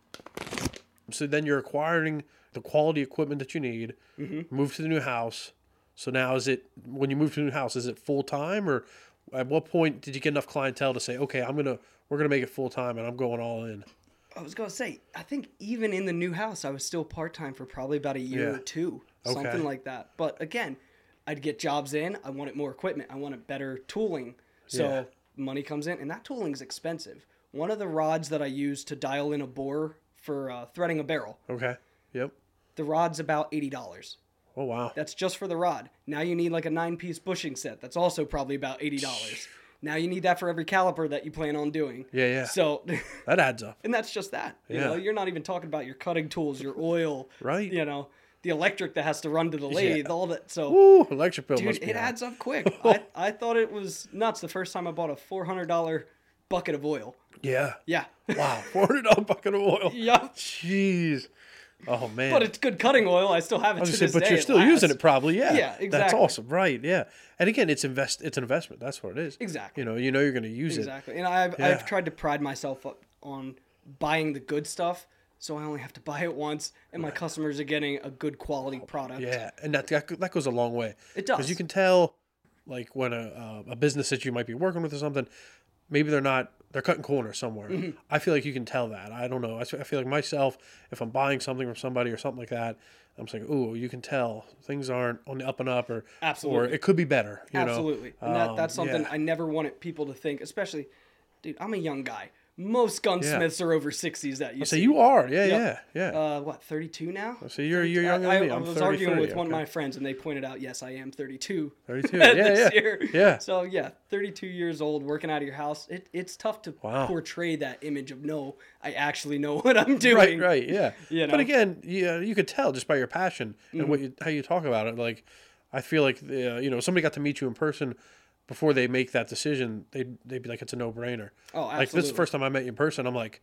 Speaker 2: So then you're acquiring the quality equipment that you need, move to the new house. So now when you move to the new house, is it full time, or at what point did you get enough clientele to say, okay, we're going to make it full time and I'm going all in?
Speaker 1: I was going to say, I think even in the new house, I was still part-time for probably about a year or two, something like that. But again, I'd get jobs in. I wanted more equipment. I wanted better tooling. So money comes in, and that tooling is expensive. One of the rods that I use to dial in a bore for threading a barrel.
Speaker 2: Okay. Yep.
Speaker 1: The rod's about $80.
Speaker 2: Oh, wow.
Speaker 1: That's just for the rod. Now you need like a 9-piece bushing set. That's also probably about $80. Now you need that for every caliper that you plan on doing.
Speaker 2: Yeah.
Speaker 1: So
Speaker 2: that adds up.
Speaker 1: and that's just that. You know, you're not even talking about your cutting tools, your oil,
Speaker 2: right?
Speaker 1: You know, the electric that has to run to the lathe, all that. So,
Speaker 2: woo, electric bill
Speaker 1: dude,
Speaker 2: must be
Speaker 1: it
Speaker 2: high.
Speaker 1: adds up quick. I thought it was nuts the first time I bought a $400 bucket of oil.
Speaker 2: Yeah.
Speaker 1: Yeah.
Speaker 2: Wow, $400 bucket of oil.
Speaker 1: Yep.
Speaker 2: Jeez. Oh man.
Speaker 1: But it's good cutting oil. I still have it to this day.
Speaker 2: But you're still using it probably, yeah.
Speaker 1: Yeah, exactly.
Speaker 2: That's awesome, right? Yeah. And again, it's an investment. That's what it is.
Speaker 1: Exactly.
Speaker 2: You know you're going to use it.
Speaker 1: Exactly. And I've tried to pride myself on buying the good stuff, so I only have to buy it once, and my customers are getting a good quality product.
Speaker 2: Yeah, and that goes a long way.
Speaker 1: It does.
Speaker 2: Because you can tell, like when a business that you might be working with or something, maybe they're cutting corners somewhere.
Speaker 1: Mm-hmm.
Speaker 2: I feel like you can tell that. I don't know. I feel like myself, if I'm buying something from somebody or something like that, I'm just like, ooh, you can tell things aren't on the up and up, or
Speaker 1: Absolutely.
Speaker 2: or it could be better.
Speaker 1: Absolutely.
Speaker 2: Know?
Speaker 1: And that's something
Speaker 2: yeah.
Speaker 1: I never wanted people to think, especially, dude, I'm a young guy. Most gunsmiths are over 60s that you see.
Speaker 2: So you are,
Speaker 1: Yep.
Speaker 2: yeah.
Speaker 1: What, 32 now?
Speaker 2: So you're younger than me.
Speaker 1: I
Speaker 2: I'm
Speaker 1: was
Speaker 2: 33,
Speaker 1: arguing with one of
Speaker 2: okay.
Speaker 1: my friends, and they pointed out, yes, I am 32.
Speaker 2: 32,
Speaker 1: this year.
Speaker 2: Yeah.
Speaker 1: So, yeah, 32 years old, working out of your house. It's tough to portray that image of, no, I actually know what I'm doing.
Speaker 2: Right, yeah.
Speaker 1: You know?
Speaker 2: But again, you could tell just by your passion and how you talk about it. Like, I feel like, somebody got to meet you in person before they make that decision, they'd be like, it's a no-brainer.
Speaker 1: Oh, absolutely.
Speaker 2: Like, this is the first time I met you in person. I'm like,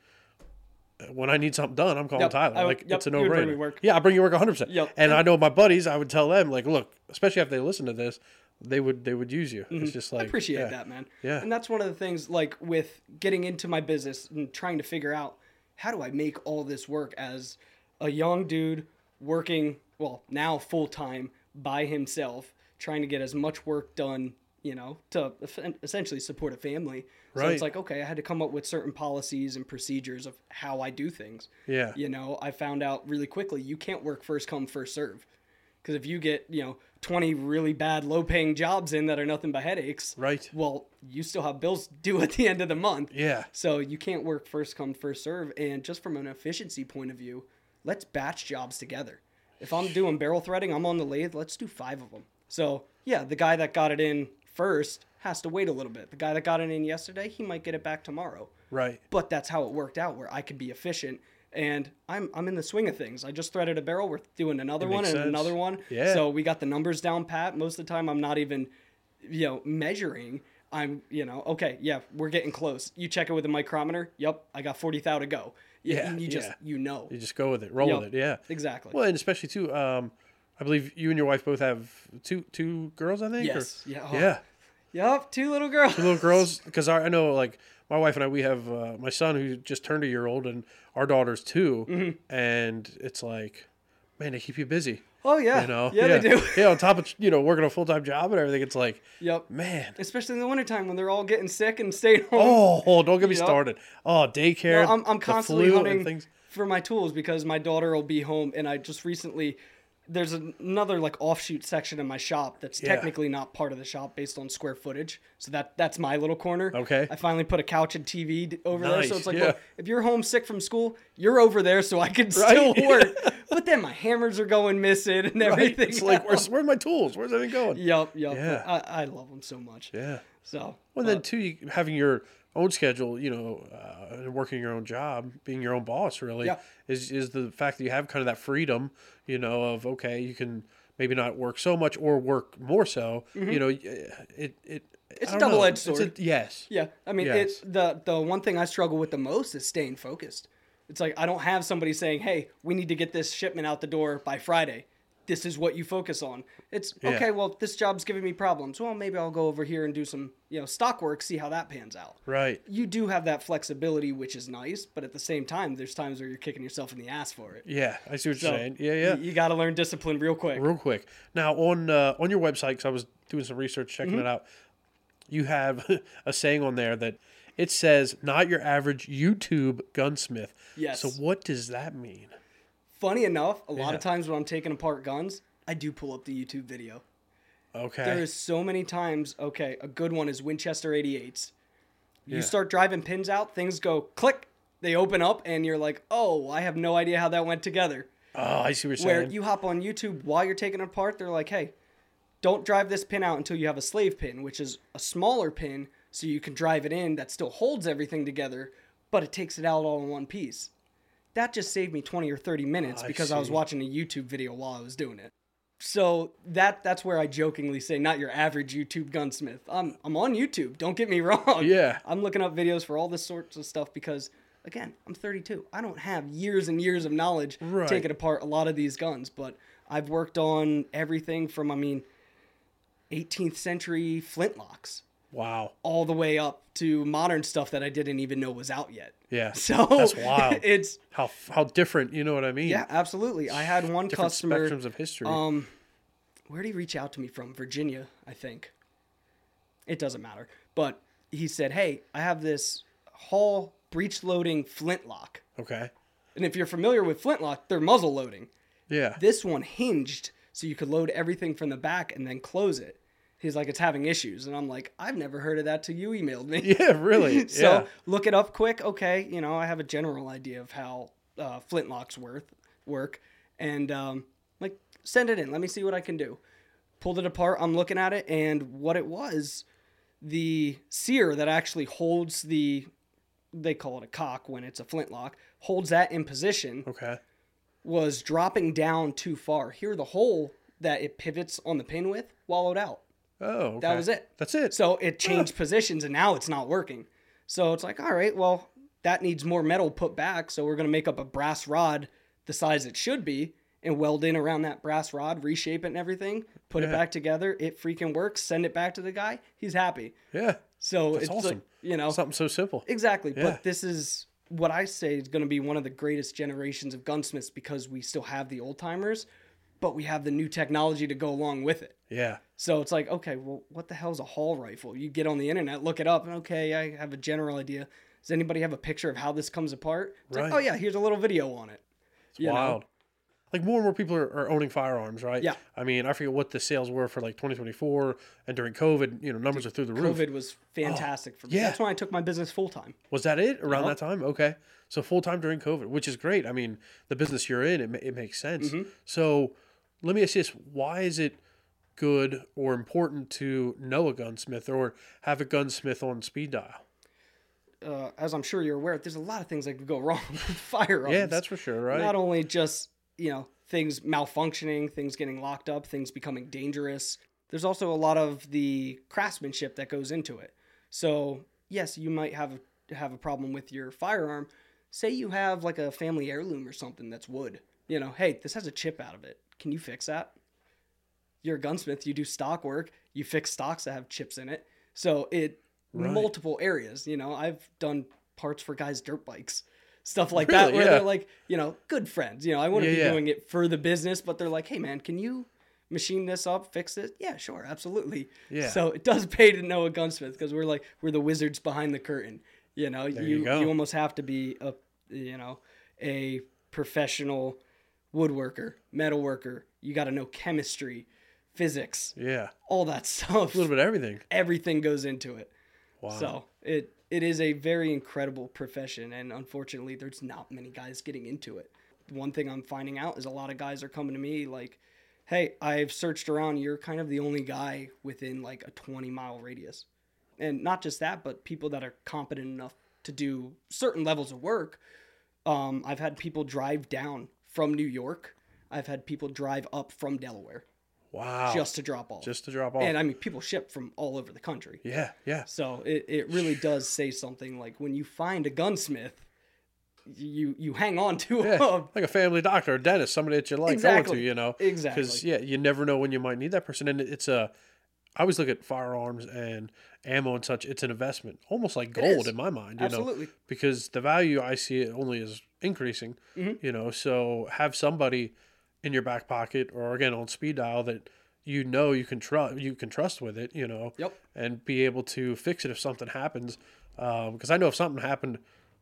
Speaker 2: when I need something done, I'm calling Tyler. It's a
Speaker 1: you would bring me
Speaker 2: no-brainer.
Speaker 1: work.
Speaker 2: Yeah, I bring you work 100%.
Speaker 1: Yep.
Speaker 2: And I know my buddies, I would tell them, like, look, especially after they listen to this, they would use you. It's just like,
Speaker 1: I appreciate that, man.
Speaker 2: Yeah.
Speaker 1: And that's one of the things, like, with getting into my business and trying to figure out, how do I make all this work as a young dude working, well, now full-time by himself, trying to get as much work done, to essentially support a family. So
Speaker 2: Right.
Speaker 1: it's like, okay, I had to come up with certain policies and procedures of how I do things.
Speaker 2: Yeah.
Speaker 1: I found out really quickly, you can't work first come, first serve. Because if you get, 20 really bad low-paying jobs in that are nothing but headaches,
Speaker 2: Right.
Speaker 1: well, you still have bills due at the end of the month.
Speaker 2: Yeah.
Speaker 1: So you can't work first come, first serve. And just from an efficiency point of view, let's batch jobs together. If I'm doing barrel threading, I'm on the lathe, let's do 5 of them. So, yeah, the guy that got it in first has to wait a little bit. The guy that got it in yesterday, he might get it back tomorrow.
Speaker 2: Right.
Speaker 1: But that's how it worked out, where I could be efficient. And I'm in the swing of things. I just threaded a barrel. We're doing another one and another one.
Speaker 2: Yeah.
Speaker 1: So we got the numbers down pat. Most of the time, I'm not even, measuring. I'm, okay, yeah, we're getting close. You check it with a micrometer. Yep, I got 40 thou to go.
Speaker 2: Yeah.
Speaker 1: And you just,
Speaker 2: You just go with it, roll with it. Yeah.
Speaker 1: Exactly.
Speaker 2: Well, and especially too, I believe you and your wife both have two girls, I think.
Speaker 1: Yes.
Speaker 2: Or,
Speaker 1: Yeah.
Speaker 2: Yeah.
Speaker 1: Yep. 2 little girls.
Speaker 2: 2 little girls, because I know, like, my wife and I, we have my son who just turned a year old, and our daughter's 2, and it's like, man, they keep you busy.
Speaker 1: Oh yeah. Yeah, they do.
Speaker 2: Yeah, on top of working a full-time job and everything, it's like,
Speaker 1: Yep.
Speaker 2: man.
Speaker 1: Especially in the wintertime when they're all getting sick and staying home.
Speaker 2: Oh, don't get me started. Oh, daycare.
Speaker 1: No, I'm constantly
Speaker 2: the flu
Speaker 1: hunting
Speaker 2: and things.
Speaker 1: for my tools because my daughter will be home, and I just recently. There's another like offshoot section in my shop that's technically not part of the shop based on square footage. So that's my little corner.
Speaker 2: Okay.
Speaker 1: I finally put a couch and TV over there. So
Speaker 2: Nice,
Speaker 1: it's like,
Speaker 2: yeah.
Speaker 1: look, if you're homesick from school, you're over there so I can still work. But then my hammers are going missing and everything.
Speaker 2: It's like,
Speaker 1: else.
Speaker 2: where's my tools? Where's everything going?
Speaker 1: Yep.
Speaker 2: Yeah.
Speaker 1: I love them so much.
Speaker 2: Yeah.
Speaker 1: So.
Speaker 2: Well, then too, having your own schedule, and working your own job, being your own boss, really, is the fact that you have kind of that freedom, of okay, you can maybe not work so much or work more so.
Speaker 1: It's a double-edged sword.
Speaker 2: Yes.
Speaker 1: Yeah, I mean,
Speaker 2: Yes.
Speaker 1: the one thing I struggle with the most is staying focused. It's like I don't have somebody saying, "Hey, we need to get this shipment out the door by Friday." this is what you focus on. It's
Speaker 2: Yeah.
Speaker 1: okay, well, this job's giving me problems. Well, maybe I'll go over here and do some, stock work, see how that pans out.
Speaker 2: Right.
Speaker 1: You do have that flexibility, which is nice, but at the same time, there's times where you're kicking yourself in the ass for it.
Speaker 2: Yeah, I see what
Speaker 1: So,
Speaker 2: you're saying. Yeah.
Speaker 1: You got to learn discipline real quick.
Speaker 2: Real quick. Now, on your website, because I was doing some research, checking it out, you have a saying on there that it says, not your average YouTube gunsmith.
Speaker 1: Yes.
Speaker 2: So what does that mean?
Speaker 1: Funny enough, a lot
Speaker 2: Yeah.
Speaker 1: of times when I'm taking apart guns, I do pull up the YouTube video.
Speaker 2: Okay.
Speaker 1: There is so many times, okay, a good one is Winchester 88s. You
Speaker 2: Yeah.
Speaker 1: start driving pins out, things go click, they open up, and you're like, oh, I have no idea how that went together.
Speaker 2: Oh, I see what you're
Speaker 1: Where
Speaker 2: saying.
Speaker 1: you hop on YouTube while you're taking it apart, they're like, hey, don't drive this pin out until you have a slave pin, which is a smaller pin, so you can drive it in that still holds everything together, but it takes it out all in one piece. That just saved me 20 or 30 minutes
Speaker 2: I
Speaker 1: because I was
Speaker 2: see.
Speaker 1: watching a YouTube video while I was doing it. So that's where I jokingly say, not your average YouTube gunsmith. I'm on YouTube. Don't get me wrong.
Speaker 2: Yeah.
Speaker 1: I'm looking up videos for all this sorts of stuff because, again, I'm 32. I don't have years and years of knowledge
Speaker 2: Right.
Speaker 1: taking apart a lot of these guns, but I've worked on everything from, 18th century flintlocks
Speaker 2: Wow.
Speaker 1: all the way up to modern stuff that I didn't even know was out yet.
Speaker 2: Yeah.
Speaker 1: So
Speaker 2: That's wild.
Speaker 1: It's
Speaker 2: How different, you know what I mean?
Speaker 1: yeah, absolutely. I had one
Speaker 2: Different
Speaker 1: customer.
Speaker 2: spectrums of history.
Speaker 1: Where did he reach out to me from? Virginia, I think. It doesn't matter. But he said, hey, I have this Hall breech loading flintlock.
Speaker 2: Okay.
Speaker 1: And if you're familiar with flintlock, they're muzzle loading.
Speaker 2: Yeah.
Speaker 1: This one hinged so you could load everything from the back and then close it. He's like, it's having issues. And I'm like, I've never heard of that till you emailed me.
Speaker 2: Yeah, really.
Speaker 1: So
Speaker 2: Yeah.
Speaker 1: look it up quick. Okay, I have a general idea of how flintlocks work. And like, send it in. Let me see what I can do. Pulled it apart. I'm looking at it. And what it was, the sear that actually holds they call it a cock when it's a flintlock, holds that in position,
Speaker 2: Okay.
Speaker 1: was dropping down too far. Here, the hole that it pivots on the pin with wallowed out.
Speaker 2: Oh, okay.
Speaker 1: That was it.
Speaker 2: That's it.
Speaker 1: So it changed positions and now it's not working. So it's like, all right, well, that needs more metal put back. So we're going to make up a brass rod the size it should be and weld in around that brass rod, reshape it and everything, put it
Speaker 2: Yeah.
Speaker 1: back together. It freaking works. Send it back to the guy. He's happy.
Speaker 2: Yeah.
Speaker 1: So
Speaker 2: That's
Speaker 1: it's
Speaker 2: awesome.
Speaker 1: like,
Speaker 2: Something so simple.
Speaker 1: exactly.
Speaker 2: Yeah.
Speaker 1: But this is what I say is going to be one of the greatest generations of gunsmiths because we still have the old timers, but we have the new technology to go along with it.
Speaker 2: Yeah.
Speaker 1: So it's like, okay, well, what the hell is a Hall rifle? You get on the internet, look it up, and okay, I have a general idea. Does anybody have a picture of how this comes apart? It's
Speaker 2: Right.
Speaker 1: like, oh yeah, here's a little video on it.
Speaker 2: It's wild. Like more and more people are owning firearms, right?
Speaker 1: Yeah.
Speaker 2: I mean, I forget what the sales were for like 2024 and during COVID, numbers are through the roof.
Speaker 1: COVID was fantastic for me.
Speaker 2: yeah.
Speaker 1: That's when I took my business full time.
Speaker 2: Was that it around
Speaker 1: Yup.
Speaker 2: that time? Okay. So full time during COVID, which is great. I mean, the business you're in, it makes sense.
Speaker 1: Mm-hmm.
Speaker 2: So let me ask you this. Why is it good or important to know a gunsmith or have a gunsmith on speed dial?
Speaker 1: As I'm sure you're aware, there's a lot of things that could go wrong with firearms.
Speaker 2: Yeah, that's for sure, right?
Speaker 1: Not only just, things malfunctioning, things getting locked up, things becoming dangerous. There's also a lot of the craftsmanship that goes into it. So, yes, you might have a problem with your firearm. Say you have like a family heirloom or something that's wood. Hey, this has a chip out of it. Can you fix that? You're a gunsmith, you do stock work, you fix stocks that have chips in it. So multiple areas, I've done parts for guys' dirt bikes. Stuff like that,
Speaker 2: Really?
Speaker 1: where
Speaker 2: Yeah.
Speaker 1: they're like, good friends. I wouldn't be
Speaker 2: Yeah.
Speaker 1: doing it for the business, but they're like, hey man, can you machine this up, fix it? Yeah, sure, absolutely.
Speaker 2: Yeah.
Speaker 1: So it does pay to know a gunsmith because we're the wizards behind the curtain. You
Speaker 2: go.
Speaker 1: almost have to be a professional woodworker, metalworker. You got to know chemistry, physics,
Speaker 2: Yeah.
Speaker 1: all that stuff.
Speaker 2: A little bit of everything.
Speaker 1: Everything goes into it.
Speaker 2: Wow.
Speaker 1: So it is a very incredible profession, and unfortunately, there's not many guys getting into it. One thing I'm finding out is a lot of guys are coming to me like, hey, I've searched around. You're kind of the only guy within like a 20-mile radius. And not just that, but people that are competent enough to do certain levels of work. I've had people drive down from New York. I've had people drive up from Delaware
Speaker 2: Wow.
Speaker 1: just to drop off.
Speaker 2: Just to drop off.
Speaker 1: And I mean, people ship from all over the country.
Speaker 2: yeah. Yeah.
Speaker 1: So it really does say something like when you find a gunsmith, you hang on to
Speaker 2: Yeah, like a family doctor, a dentist, somebody that you like
Speaker 1: Exactly.
Speaker 2: going to, you know.
Speaker 1: Exactly.
Speaker 2: Because you never know when you might need that person, and I always look at firearms and ammo and such. It's an investment, almost like gold
Speaker 1: is.
Speaker 2: in my mind.
Speaker 1: Absolutely.
Speaker 2: Because the value I see it only is increasing.
Speaker 1: Mm-hmm.
Speaker 2: You know, so have somebody in your back pocket or again on speed dial that you can trust with it. You know,
Speaker 1: Yep.
Speaker 2: and be able to fix it if something happens. Because I know if something happened,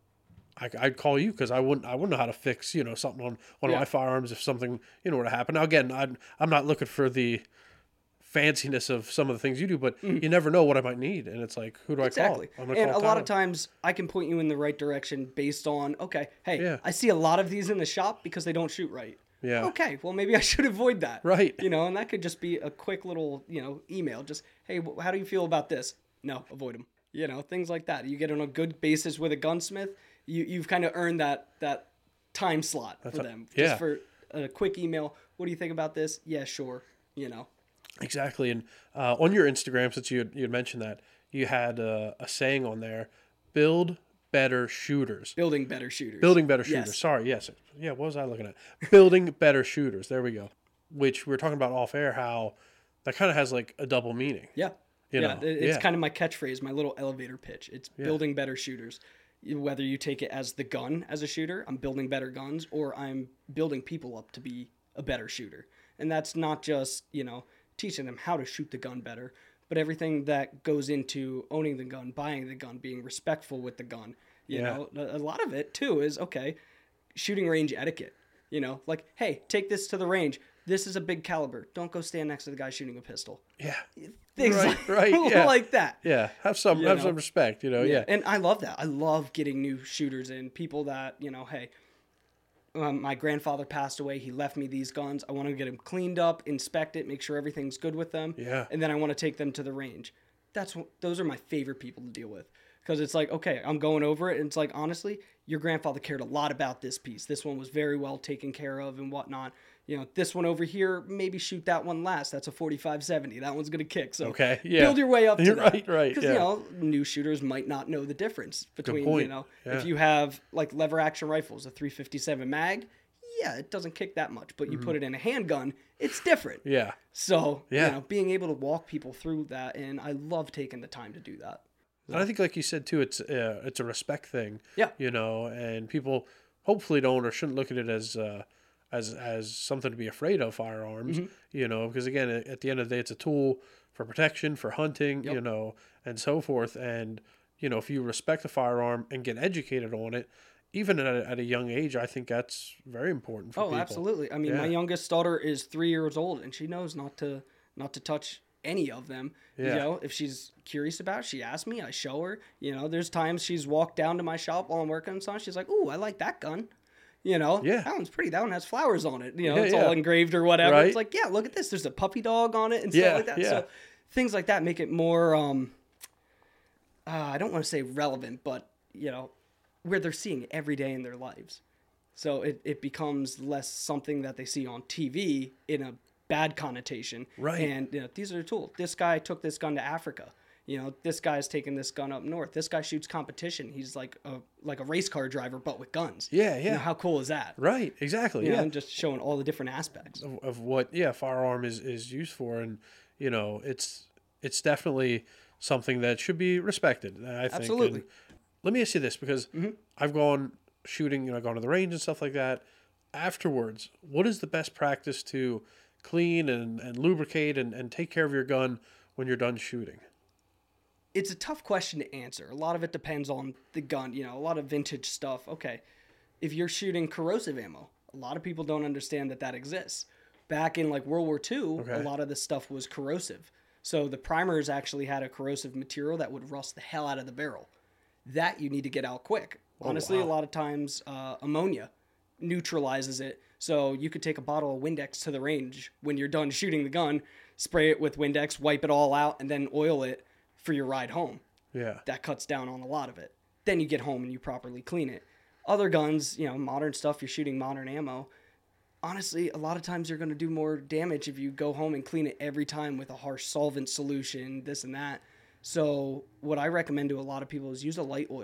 Speaker 2: I'd call you because I wouldn't know how to fix something on one of my firearms if something were to happen. Now again, I'm not looking for the fanciness of some of the things you do, but you never know what I might need, and it's like, who do I
Speaker 1: Exactly.
Speaker 2: call? I'm gonna
Speaker 1: And
Speaker 2: call
Speaker 1: a lot
Speaker 2: Tyler.
Speaker 1: of times I can point you in the right direction based on, okay, hey,
Speaker 2: Yeah.
Speaker 1: I see a lot of these in the shop because they don't shoot right.
Speaker 2: Yeah.
Speaker 1: Okay, well, maybe I should avoid that.
Speaker 2: Right.
Speaker 1: And that could just be a quick little, email. Just, hey, how do you feel about this? No, avoid them. Things like that. You get on a good basis with a gunsmith, you've kind of earned that time slot for them.
Speaker 2: yeah.
Speaker 1: Just for a quick email. What do you think about this? Yeah, sure.
Speaker 2: Exactly. And on your Instagram, since you had mentioned that, you had a saying on there: build better shooters.
Speaker 1: Building better shooters.
Speaker 2: Building better shooters.
Speaker 1: Yes.
Speaker 2: Sorry, yes. Yeah, what was I looking at? Building better shooters. There we go. Which we were talking about off air, how that kind of has like a double meaning.
Speaker 1: Yeah.
Speaker 2: know,
Speaker 1: It's
Speaker 2: yeah.
Speaker 1: kind of my catchphrase, my little elevator pitch. It's building better shooters. Whether you take it as the gun as a shooter, I'm building better guns, or I'm building people up to be a better shooter. And that's not just, teaching them how to shoot the gun better, but everything that goes into owning the gun, buying the gun, being respectful with the gun. You know, a lot of it too is, okay, shooting range etiquette. Like, hey, take this to the range. This is a big caliber. Don't go stand next to the guy shooting a pistol.
Speaker 2: Yeah.
Speaker 1: Things
Speaker 2: Right, yeah.
Speaker 1: like that.
Speaker 2: Yeah. Have some respect, Yeah.
Speaker 1: And I love that. I love getting new shooters in. People that, hey, my grandfather passed away. He left me these guns. I want to get them cleaned up, inspect it, make sure everything's good with them.
Speaker 2: Yeah.
Speaker 1: And then I want to take them to the range. Those are my favorite people to deal with. Because it's like, okay, I'm going over it. And it's like, honestly, your grandfather cared a lot about this piece. This one was very well taken care of and whatnot. This one over here, maybe shoot that one last. That's a 45-70. That one's going to kick. So
Speaker 2: Okay, yeah.
Speaker 1: build your way up to that.
Speaker 2: Right,
Speaker 1: Because,
Speaker 2: yeah.
Speaker 1: new shooters might not know the difference between,
Speaker 2: point.
Speaker 1: if you have like lever action rifles, a 357 mag, yeah, it doesn't kick that much. But you put it in a handgun, it's different.
Speaker 2: Yeah.
Speaker 1: So,
Speaker 2: Yeah.
Speaker 1: being able to walk people through that, and I love taking the time to do that.
Speaker 2: And I think, like you said too, it's a respect thing.
Speaker 1: Yeah.
Speaker 2: And people hopefully don't or shouldn't look at it as something to be afraid of, firearms. Because again, at the end of the day, it's a tool for protection, for hunting, and so forth. And if you respect the firearm and get educated on it, even at a young age, I think that's very important for people.
Speaker 1: Oh, absolutely. I mean, my youngest daughter is 3 years old, and she knows not to touch any of them.
Speaker 2: Yeah.
Speaker 1: If she's curious about it, she asks me, I show her. There's times she's walked down to my shop while I'm working on something. She's like, "Ooh, I like that gun."
Speaker 2: Yeah.
Speaker 1: That one's pretty. That one has flowers on it.
Speaker 2: Yeah,
Speaker 1: It's all engraved or whatever.
Speaker 2: Right.
Speaker 1: It's like, yeah, look at this. There's a puppy dog on it and stuff like that.
Speaker 2: Yeah.
Speaker 1: So things like that make it more, I don't want to say relevant, but, where they're seeing it every day in their lives. So it becomes less something that they see on TV in a bad connotation.
Speaker 2: Right.
Speaker 1: And these are the tools. This guy took this gun to Africa. This guy's taking this gun up north. This guy shoots competition. He's like a race car driver, but with guns.
Speaker 2: Yeah.
Speaker 1: How cool is that?
Speaker 2: Right. Exactly.
Speaker 1: And just showing all the different aspects.
Speaker 2: Of what firearm is used for, and it's definitely something that should be respected, I think.
Speaker 1: Absolutely.
Speaker 2: And let me ask you this, because I've gone shooting, I've gone to the range and stuff like that. Afterwards, what is the best practice to clean and lubricate and take care of your gun when you're done shooting?
Speaker 1: It's a tough question to answer. A lot of it depends on the gun, a lot of vintage stuff. Okay, if you're shooting corrosive ammo, a lot of people don't understand that exists. Back in like World War II, a lot of this stuff was corrosive. So the primers actually had a corrosive material that would rust the hell out of the barrel. That you need to get out quick. Honestly, a lot of times ammonia neutralizes it. So you could take a bottle of Windex to the range when you're done shooting the gun, spray it with Windex, wipe it all out, and then oil it for your ride home.
Speaker 2: Yeah.
Speaker 1: That cuts down on a lot of it. Then you get home and you properly clean it. Other guns, modern stuff, you're shooting modern ammo. Honestly, a lot of times you're going to do more damage if you go home and clean it every time with a harsh solvent solution, this and that. So what I recommend to a lot of people is use a light oil.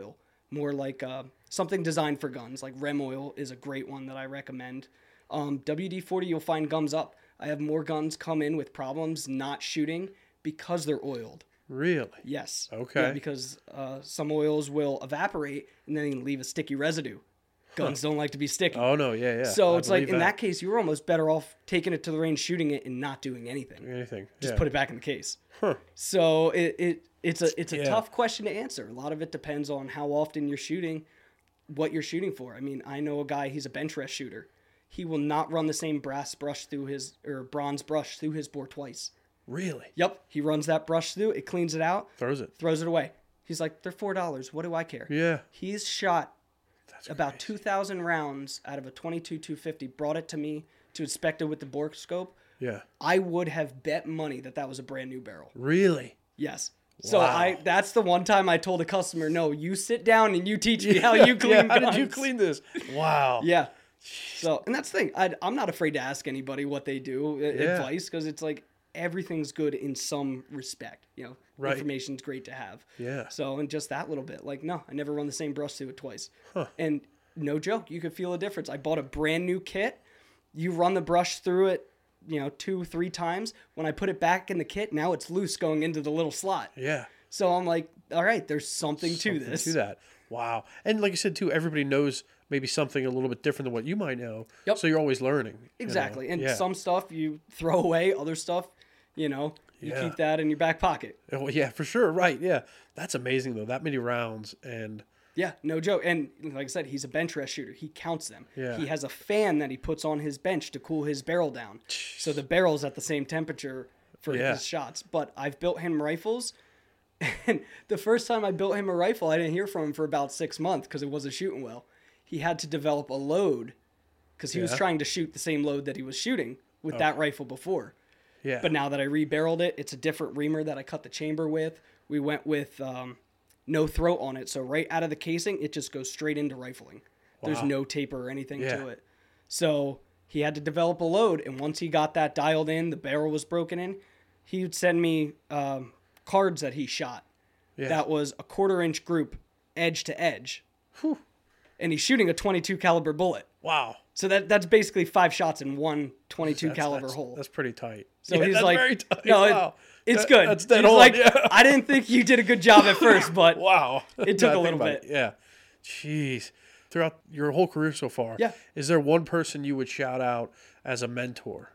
Speaker 1: more like something designed for guns. Like Rem Oil is a great one that I recommend. WD-40, you'll find gums up. I have more guns come in with problems not shooting because they're oiled.
Speaker 2: Really?
Speaker 1: Yes.
Speaker 2: Okay.
Speaker 1: Yeah, because some oils will evaporate and then leave a sticky residue. Guns don't like to be sticky.
Speaker 2: Oh, no, yeah.
Speaker 1: So
Speaker 2: I
Speaker 1: it's like,
Speaker 2: believe
Speaker 1: in that case, you were almost better off taking it to the range, shooting it, and not doing anything. Just put it back in the case.
Speaker 2: Huh.
Speaker 1: So it's a
Speaker 2: Yeah.
Speaker 1: tough question to answer. A lot of it depends on how often you're shooting, what you're shooting for. I mean, I know a guy, he's a bench rest shooter. He will not run the same bronze brush through his bore twice.
Speaker 2: Really?
Speaker 1: Yep, he runs that brush through, it cleans it out,
Speaker 2: Throws it.
Speaker 1: throws it away. He's like, they're $4. What do I care?
Speaker 2: Yeah.
Speaker 1: He's shot
Speaker 2: That's
Speaker 1: about
Speaker 2: crazy.
Speaker 1: 2,000 rounds out of a 22-250, brought it to me to inspect it with the bore scope.
Speaker 2: Yeah.
Speaker 1: I would have bet money that was a brand new barrel.
Speaker 2: Really?
Speaker 1: Yes. So
Speaker 2: Wow.
Speaker 1: that's the one time I told a customer, no, you sit down and you teach me how you clean
Speaker 2: How
Speaker 1: guns.
Speaker 2: did you clean this? Wow.
Speaker 1: Yeah. So, and that's the thing. I'm not afraid to ask anybody what they do, advice, because it's like everything's good in some respect.
Speaker 2: Right.
Speaker 1: Information's great to have.
Speaker 2: Yeah.
Speaker 1: So, and just that little bit, like, no, I never run the same brush through it twice.
Speaker 2: Huh.
Speaker 1: And no joke, you could feel a difference. I bought a brand new kit. You run the brush through it, 2-3 times. When I put it back in the kit, now it's loose going into the little slot.
Speaker 2: Yeah.
Speaker 1: So I'm like, all right, there's something to this.
Speaker 2: To that. Wow. And like you said, too, everybody knows maybe something a little bit different than what you might know.
Speaker 1: Yep.
Speaker 2: So you're always learning.
Speaker 1: Exactly. And
Speaker 2: Yeah.
Speaker 1: some stuff you throw away, other stuff, you
Speaker 2: Yeah.
Speaker 1: keep that in your back pocket.
Speaker 2: Well, yeah, for sure. Right. Yeah. That's amazing, though. That many rounds. And
Speaker 1: Yeah, no joke. And like I said, he's a bench rest shooter. He counts them.
Speaker 2: Yeah.
Speaker 1: He has a fan that he puts on his bench to cool his barrel down. So the barrel's at the same temperature for
Speaker 2: Yeah.
Speaker 1: his shots. But I've built him rifles. And the first time I built him a rifle, I didn't hear from him for about 6 months because it wasn't shooting well. He had to develop a load because he was
Speaker 2: Yeah.
Speaker 1: trying to shoot the same load that he was shooting with that rifle before.
Speaker 2: yeah.
Speaker 1: But now that I rebarreled it, it's a different reamer that I cut the chamber with. We went with no throat on it. So right out of the casing, it just goes straight into rifling. There's
Speaker 2: Wow.
Speaker 1: no taper or anything
Speaker 2: Yeah.
Speaker 1: to it. So he had to develop a load. And once he got that dialed in, the barrel was broken in, he would send me cards that he shot.
Speaker 2: Yeah.
Speaker 1: That was a 1/4-inch group, edge to edge. And he's shooting a 22 caliber bullet.
Speaker 2: Wow.
Speaker 1: So that's basically 5 shots in one 22 caliber
Speaker 2: that's,
Speaker 1: hole.
Speaker 2: That's pretty tight.
Speaker 1: So
Speaker 2: Yeah,
Speaker 1: he's
Speaker 2: that's
Speaker 1: like,
Speaker 2: very tight.
Speaker 1: no,
Speaker 2: Wow.
Speaker 1: it's
Speaker 2: That-
Speaker 1: good.
Speaker 2: That's dead
Speaker 1: He's
Speaker 2: on.
Speaker 1: like,
Speaker 2: Yeah.
Speaker 1: I didn't think you did a good job at first, but
Speaker 2: Wow.
Speaker 1: It took
Speaker 2: Now
Speaker 1: a
Speaker 2: I think
Speaker 1: little
Speaker 2: about
Speaker 1: bit.
Speaker 2: it. Yeah. Jeez. Throughout your whole career so far,
Speaker 1: Yeah.
Speaker 2: is there one person you would shout out as a mentor?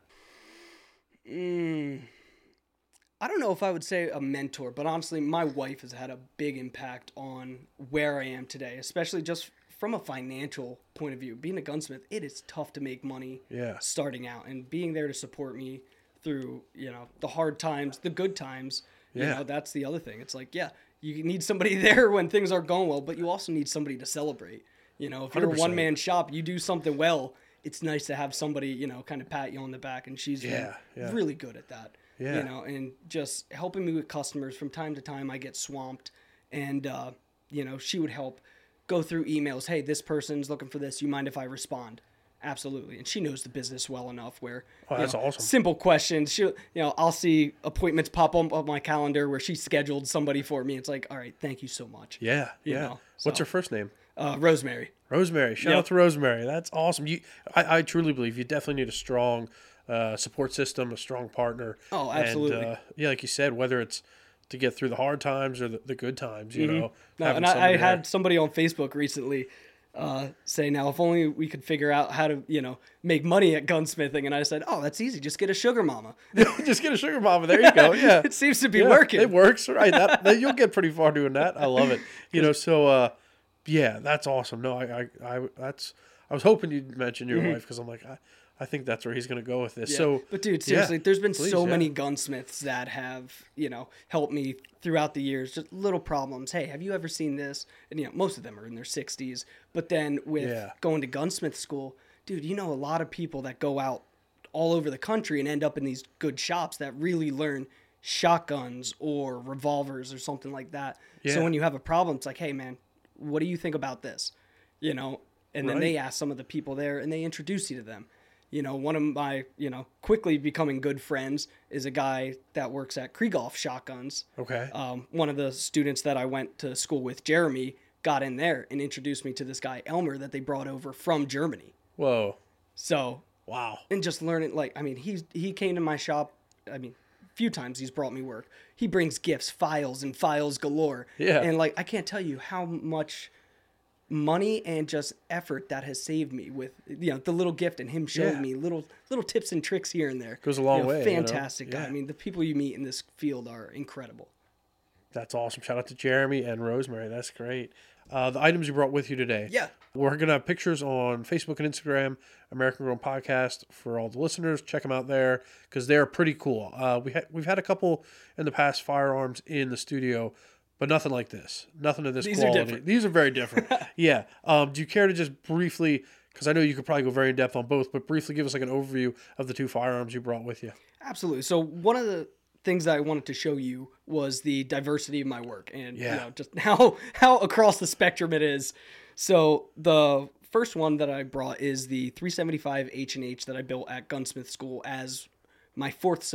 Speaker 1: I don't know if I would say a mentor, but honestly, my wife has had a big impact on where I am today, especially just from a financial point of view. Being a gunsmith, it is tough to make money
Speaker 2: Yeah.
Speaker 1: starting out, and being there to support me through, the hard times, the good times,
Speaker 2: Yeah.
Speaker 1: that's the other thing. It's like, yeah, you need somebody there when things aren't going well, but you also need somebody to celebrate. If you're a
Speaker 2: 100%.
Speaker 1: one-man shop, you do something well, it's nice to have somebody, kind of pat you on the back, and she's
Speaker 2: Yeah, yeah.
Speaker 1: really good at that.
Speaker 2: Yeah.
Speaker 1: And just helping me with customers. From time to time, I get swamped, and she would help go through emails. Hey, this person's looking for this. You mind if I respond? Absolutely. And she knows the business well enough where
Speaker 2: that's awesome.
Speaker 1: simple questions. She'll, I'll see appointments pop up on my calendar where she scheduled somebody for me. It's like, all right, thank you so much.
Speaker 2: Yeah.
Speaker 1: You
Speaker 2: Yeah.
Speaker 1: know,
Speaker 2: What's
Speaker 1: so.
Speaker 2: her first name?
Speaker 1: Rosemary.
Speaker 2: Rosemary. Shout
Speaker 1: Yep.
Speaker 2: out to Rosemary. That's awesome. I truly believe you definitely need a strong support system, a strong partner.
Speaker 1: Oh, absolutely.
Speaker 2: And, yeah, like you said, whether it's to get through the hard times or the good times, you know.
Speaker 1: No,
Speaker 2: having
Speaker 1: and I
Speaker 2: somebody
Speaker 1: had
Speaker 2: there.
Speaker 1: somebody on Facebook recently say, now, if only we could figure out how to, make money at gunsmithing. And I said, oh, that's easy. Just get a sugar mama.
Speaker 2: Just get a sugar mama. There you go. Yeah.
Speaker 1: It seems to be
Speaker 2: Yeah,
Speaker 1: working.
Speaker 2: It works, right? That you'll get pretty far doing that. I love it. So yeah, that's awesome. No, I was hoping you'd mention your wife because I'm like, I think that's where he's going to go with this.
Speaker 1: Yeah.
Speaker 2: So,
Speaker 1: but dude, seriously, there's been
Speaker 2: please,
Speaker 1: so
Speaker 2: yeah.
Speaker 1: many gunsmiths that have, helped me throughout the years. Just little problems. Hey, have you ever seen this? And most of them are in their 60s. But then with
Speaker 2: Yeah.
Speaker 1: going to gunsmith school, dude, a lot of people that go out all over the country and end up in these good shops that really learn shotguns or revolvers or something like that.
Speaker 2: Yeah.
Speaker 1: So when you have a problem, it's like, hey man, what do you think about this? And then
Speaker 2: Right.
Speaker 1: they ask some of the people there and they introduce you to them. One of my, quickly becoming good friends is a guy that works at Krieghoff Shotguns.
Speaker 2: okay.
Speaker 1: One of the students that I went to school with, Jeremy, got in there and introduced me to this guy, Elmer, that they brought over from Germany.
Speaker 2: Whoa.
Speaker 1: So,
Speaker 2: Wow.
Speaker 1: and just learning, like, I mean, he came to my shop, I mean, a few times he's brought me work. He brings gifts, files and files galore.
Speaker 2: Yeah.
Speaker 1: And, like, I can't tell you how much money and just effort that has saved me with, you know, the little gift and him showing me little tips and tricks here and there.
Speaker 2: Goes a long way.
Speaker 1: Fantastic guy.
Speaker 2: Yeah.
Speaker 1: I mean, the people you meet in this field are incredible.
Speaker 2: That's awesome. Shout out to Jeremy and Rosemary. That's great. The items you brought with you today.
Speaker 1: Yeah.
Speaker 2: We're going to have pictures on Facebook and Instagram, American Grown Podcast, for all the listeners. Check them out there because they're pretty cool. We've had a couple in the past firearms in the studio, but nothing like this. Nothing of this
Speaker 1: These
Speaker 2: quality.
Speaker 1: are different.
Speaker 2: These are very different. Yeah. Do you care to just briefly, because I know you could probably go very in depth on both, but briefly give us like an overview of the two firearms you brought with you?
Speaker 1: Absolutely. So one of the things that I wanted to show you was the diversity of my work and you know, just how across the spectrum it is. So the first one that I brought is the 375 H&H that I built at Gunsmith School as my fourth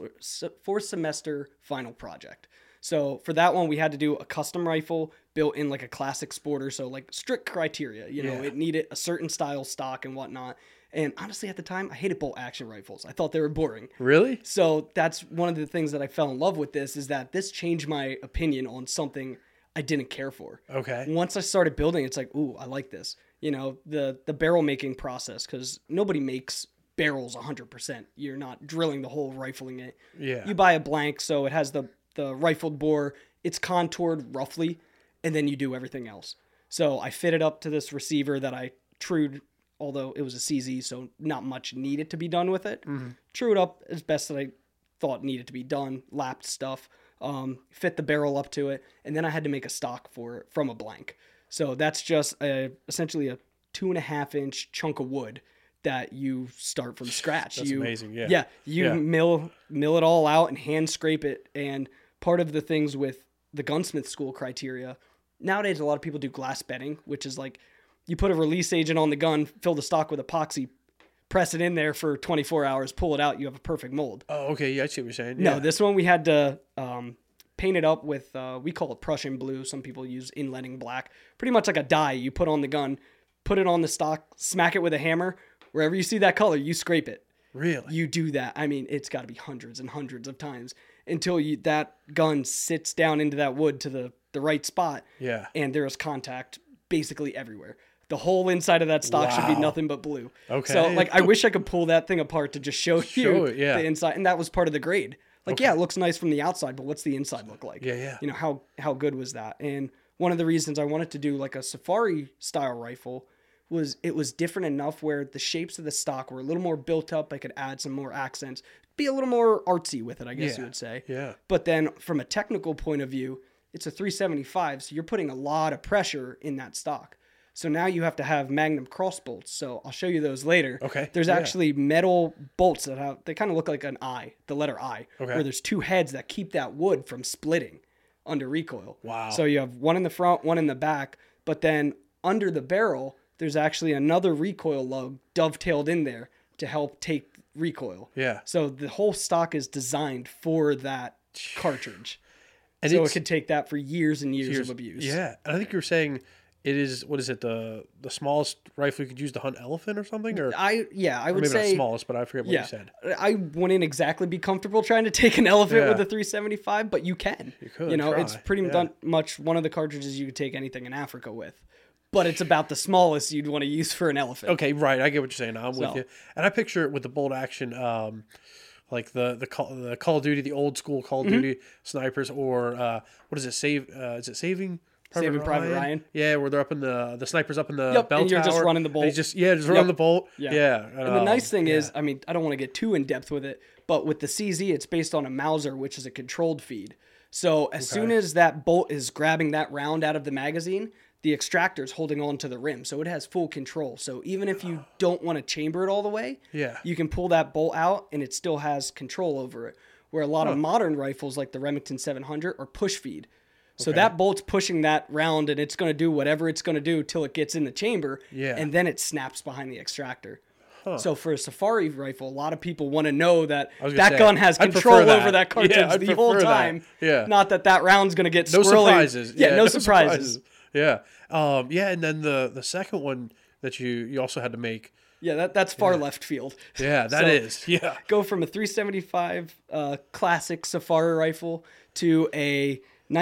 Speaker 1: semester final project. So for that one, we had to do a custom rifle built in like a classic sporter. So like strict criteria, you know, it needed a certain style stock and whatnot. And honestly, at the time, I hated bolt action rifles. I thought they were boring.
Speaker 2: Really?
Speaker 1: So that's one of the things that I fell in love with this is that this changed my opinion on something I didn't care for.
Speaker 2: Okay.
Speaker 1: Once I started building, it's like, ooh, I like this. You know, the barrel making process, because nobody makes barrels 100%. You're not drilling the hole, rifling it.
Speaker 2: Yeah.
Speaker 1: You buy a blank, so it has the rifled bore. It's contoured roughly, and then you do everything else. So I fitted up to this receiver that I trued, although it was a CZ, so not much needed to be done with it. Mm-hmm. Trued up as best that I thought needed to be done, lapped stuff, fit the barrel up to it, and then I had to make a stock for it from a blank. So that's just essentially a 2.5-inch chunk of wood that you start from scratch.
Speaker 2: That's amazing, yeah.
Speaker 1: Yeah, you mill it all out and hand scrape it. And part of the things with the Gunsmith School criteria, nowadays a lot of people do glass bedding, which is like you put a release agent on the gun, fill the stock with epoxy, press it in there for 24 hours, pull it out, you have a perfect mold.
Speaker 2: Oh, okay. Yeah, I see what you're saying.
Speaker 1: No, this one we had to paint it up with, we call it Prussian blue. Some people use inletting black. Pretty much like a dye you put on the gun, put it on the stock, smack it with a hammer. Wherever you see that color, you scrape it.
Speaker 2: Really?
Speaker 1: You do that. I mean, it's got to be hundreds and hundreds of times until that gun sits down into that wood to the right spot.
Speaker 2: Yeah.
Speaker 1: And there's contact basically everywhere. The whole inside of that stock should be nothing but blue.
Speaker 2: Okay.
Speaker 1: So, like, I wish I could pull that thing apart to just show you the inside. And that was part of the grade. Like, yeah, it looks nice from the outside, but what's the inside look like?
Speaker 2: Yeah.
Speaker 1: You know, how good was that? And one of the reasons I wanted to do, like, a safari-style rifle was it was different enough where the shapes of the stock were a little more built up. I could add some more accents, be a little more artsy with it, I guess you would say.
Speaker 2: Yeah.
Speaker 1: But then from a technical point of view, it's a 375, so you're putting a lot of pressure in that stock. So now you have to have Magnum cross bolts. So I'll show you those later.
Speaker 2: Okay.
Speaker 1: There's actually metal bolts they kind of look like an I, the letter I,
Speaker 2: okay,
Speaker 1: where there's two heads that keep that wood from splitting under recoil.
Speaker 2: Wow.
Speaker 1: So you have one in the front, one in the back, but then under the barrel, there's actually another recoil lug dovetailed in there to help take recoil.
Speaker 2: Yeah.
Speaker 1: So the whole stock is designed for that cartridge.
Speaker 2: And
Speaker 1: so it could take that for years and years of abuse.
Speaker 2: Yeah. And I think you were saying it is, what is it, the smallest rifle you could use to hunt elephant or something? Or
Speaker 1: I would
Speaker 2: maybe
Speaker 1: say
Speaker 2: not smallest, but I forget what you said.
Speaker 1: I wouldn't exactly be comfortable trying to take an elephant with a 375, but you can.
Speaker 2: You could.
Speaker 1: You know, it's pretty much one of the cartridges you could take anything in Africa with. But it's about the smallest you'd want to use for an elephant.
Speaker 2: Okay, right. I get what you're saying. I'm with you. And I picture it with the bolt action, like the Call of Duty, the old school Call of Duty snipers, or what is it? Is it Saving
Speaker 1: Private Ryan?
Speaker 2: Yeah, where they're up in the snipers up in the bell
Speaker 1: and you're
Speaker 2: tower.
Speaker 1: just running the bolt.
Speaker 2: Just run the bolt. Yeah.
Speaker 1: And the nice thing is, I mean, I don't want to get too in depth with it, but with the CZ, it's based on a Mauser, which is a controlled feed. So as soon as that bolt is grabbing that round out of the magazine, the extractor is holding on to the rim, so it has full control. So even if you don't want to chamber it all the way, you can pull that bolt out and it still has control over it. Where a lot of modern rifles like the Remington 700 are push feed. So that bolt's pushing that round and it's going to do whatever it's going to do till it gets in the chamber, and then it snaps behind the extractor. So for a safari rifle, a lot of people want to know that gun has control over that cartridge the whole time.
Speaker 2: Yeah.
Speaker 1: Not that round's going to get
Speaker 2: no
Speaker 1: squirrely.
Speaker 2: surprises.
Speaker 1: Yeah, no surprises.
Speaker 2: Yeah. Yeah, and then the second one that you also had to make.
Speaker 1: Yeah, that's far left field.
Speaker 2: Yeah, that
Speaker 1: So,
Speaker 2: is. Yeah.
Speaker 1: Go from a 375 classic Safari rifle to a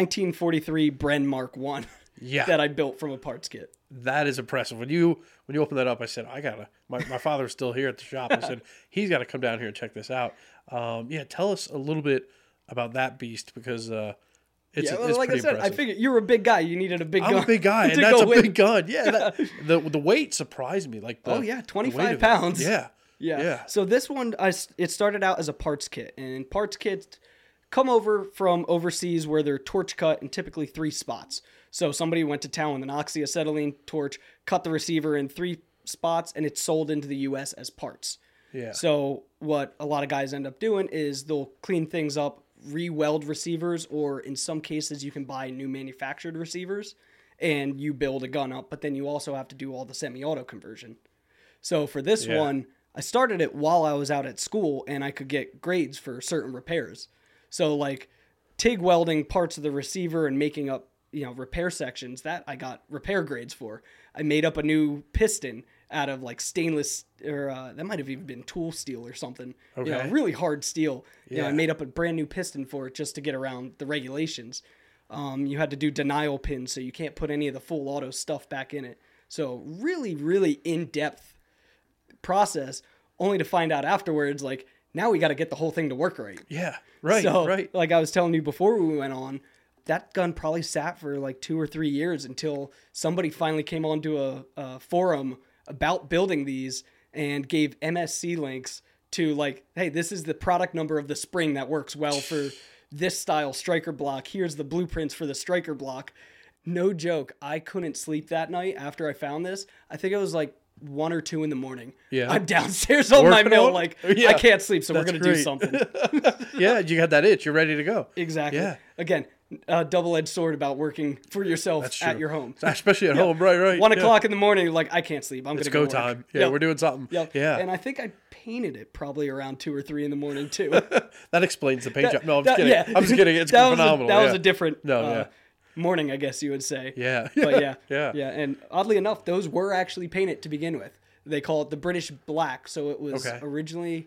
Speaker 1: 1943 Bren Mark 1
Speaker 2: Yeah.
Speaker 1: that I built from a parts kit.
Speaker 2: That is impressive. When you opened that up, I said, I gotta. My father's still here at the shop. I said he's got to come down here and check this out. Yeah, tell us a little bit about that beast because it's
Speaker 1: like I
Speaker 2: pretty
Speaker 1: said,
Speaker 2: impressive.
Speaker 1: I figured you were a big guy. You needed a big gun.
Speaker 2: I'm a big guy,
Speaker 1: to
Speaker 2: and that's
Speaker 1: go
Speaker 2: a
Speaker 1: with.
Speaker 2: big gun. Yeah, the weight surprised me. Like the,
Speaker 1: Oh yeah,
Speaker 2: the weight
Speaker 1: 25
Speaker 2: of it.
Speaker 1: pounds.
Speaker 2: Yeah,
Speaker 1: Yeah. So this one, it started out as a parts kit, and parts kits come over from overseas where they're torch cut in typically 3 spots. So somebody went to town with an oxyacetylene torch, cut the receiver in 3 spots, and it's sold into the U.S. as parts.
Speaker 2: Yeah.
Speaker 1: So what a lot of guys end up doing is they'll clean things up, re-weld receivers, or in some cases you can buy new manufactured receivers, and you build a gun up, but then you also have to do all the semi-auto conversion. So for this one, I started it while I was out at school, and I could get grades for certain repairs. So like TIG welding parts of the receiver and making up, repair sections, that I got repair grades for. I made up a new piston out of like stainless, or that might have even been tool steel or something.
Speaker 2: Okay.
Speaker 1: Really hard steel.
Speaker 2: Yeah.
Speaker 1: I made up a brand new piston for it just to get around the regulations. You had to do denial pins, so you can't put any of the full auto stuff back in it. So really, really in-depth process, only to find out afterwards, like, now we got to get the whole thing to work right.
Speaker 2: Yeah. Right.
Speaker 1: So,
Speaker 2: right.
Speaker 1: like I was telling you before we went on, that gun probably sat for like 2 or 3 years until somebody finally came onto a forum about building these and gave MSC links to like, hey, this is the product number of the spring that works well for this style striker block. Here's the blueprints for the striker block. No joke. I couldn't sleep that night after I found this. I think it was like 1 or 2 in the morning.
Speaker 2: Yeah.
Speaker 1: I'm downstairs on my
Speaker 2: Working
Speaker 1: mill,
Speaker 2: on-
Speaker 1: like,
Speaker 2: Yeah.
Speaker 1: I can't sleep, so we're
Speaker 2: That's
Speaker 1: going to do
Speaker 2: great.
Speaker 1: something.
Speaker 2: Yeah, you got that itch. You're ready to go.
Speaker 1: Exactly.
Speaker 2: Yeah.
Speaker 1: Again, a double-edged sword about working for yourself
Speaker 2: That's
Speaker 1: at
Speaker 2: true.
Speaker 1: your home.
Speaker 2: Especially at home. Right.
Speaker 1: 1
Speaker 2: Yeah.
Speaker 1: o'clock in the morning, like, I can't sleep. I'm going
Speaker 2: It's
Speaker 1: to go
Speaker 2: go
Speaker 1: work.
Speaker 2: time. Yeah,
Speaker 1: Yep.
Speaker 2: we're doing something.
Speaker 1: Yep.
Speaker 2: Yeah.
Speaker 1: And I think I painted it probably around 2 or 3 in the morning, too.
Speaker 2: That explains the paint job. No, I'm just
Speaker 1: That-
Speaker 2: kidding.
Speaker 1: yeah.
Speaker 2: I'm just kidding. It's
Speaker 1: That was
Speaker 2: phenomenal.
Speaker 1: that was
Speaker 2: Yeah.
Speaker 1: a different
Speaker 2: No,
Speaker 1: morning, I guess you would say.
Speaker 2: Yeah.
Speaker 1: But yeah.
Speaker 2: Yeah.
Speaker 1: And oddly enough, those were actually painted to begin with. They call it the British Black. So it was
Speaker 2: Okay.
Speaker 1: originally...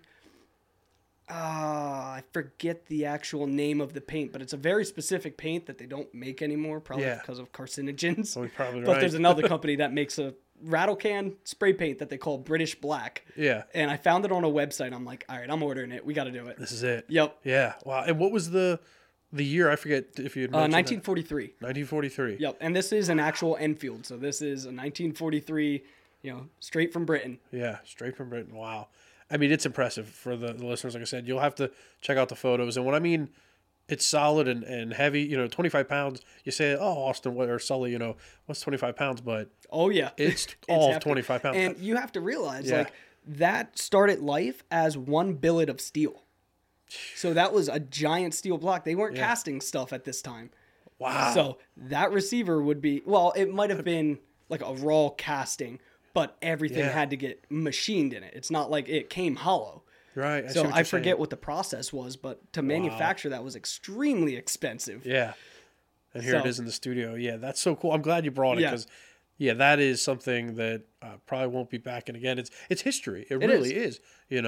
Speaker 1: I forget the actual name of the paint, but it's a very specific paint that they don't make anymore, probably
Speaker 2: Yeah.
Speaker 1: because of carcinogens.
Speaker 2: Oh, you're probably
Speaker 1: But
Speaker 2: right.
Speaker 1: there's another company that makes a rattle can spray paint that they call British Black.
Speaker 2: Yeah.
Speaker 1: And I found it on a website. I'm like, all right, I'm ordering it. We got to do it.
Speaker 2: This is it.
Speaker 1: Yep.
Speaker 2: Yeah. Wow. And what was the year? I forget if you had mentioned
Speaker 1: 1943.
Speaker 2: that. 1943.
Speaker 1: Yep. And this is an actual Enfield. So this is a 1943, straight from Britain.
Speaker 2: Yeah. Straight from Britain. Wow. I mean, it's impressive for the listeners. Like I said, you'll have to check out the photos. And when I mean it's solid and heavy, 25 pounds, you say, oh, Austin or Sully, what's 25 pounds? But
Speaker 1: Oh, yeah.
Speaker 2: it's all
Speaker 1: hefty.
Speaker 2: 25 pounds.
Speaker 1: And you have to realize,
Speaker 2: Yeah.
Speaker 1: like, that started life as one billet of steel. So that was a giant steel block. They weren't casting stuff at this time.
Speaker 2: Wow.
Speaker 1: So that receiver would be, well, it might have been like a raw casting, but everything
Speaker 2: Yeah.
Speaker 1: had to get machined in it. It's not like it came hollow.
Speaker 2: Right.
Speaker 1: So I forget what the process was, but to manufacture that was extremely expensive.
Speaker 2: Yeah. And here it
Speaker 1: So-
Speaker 2: is in the studio. Yeah, that's so cool. I'm glad you brought it
Speaker 1: Yeah.
Speaker 2: because, that is something that probably won't be back in again. It's history. It
Speaker 1: It
Speaker 2: really is.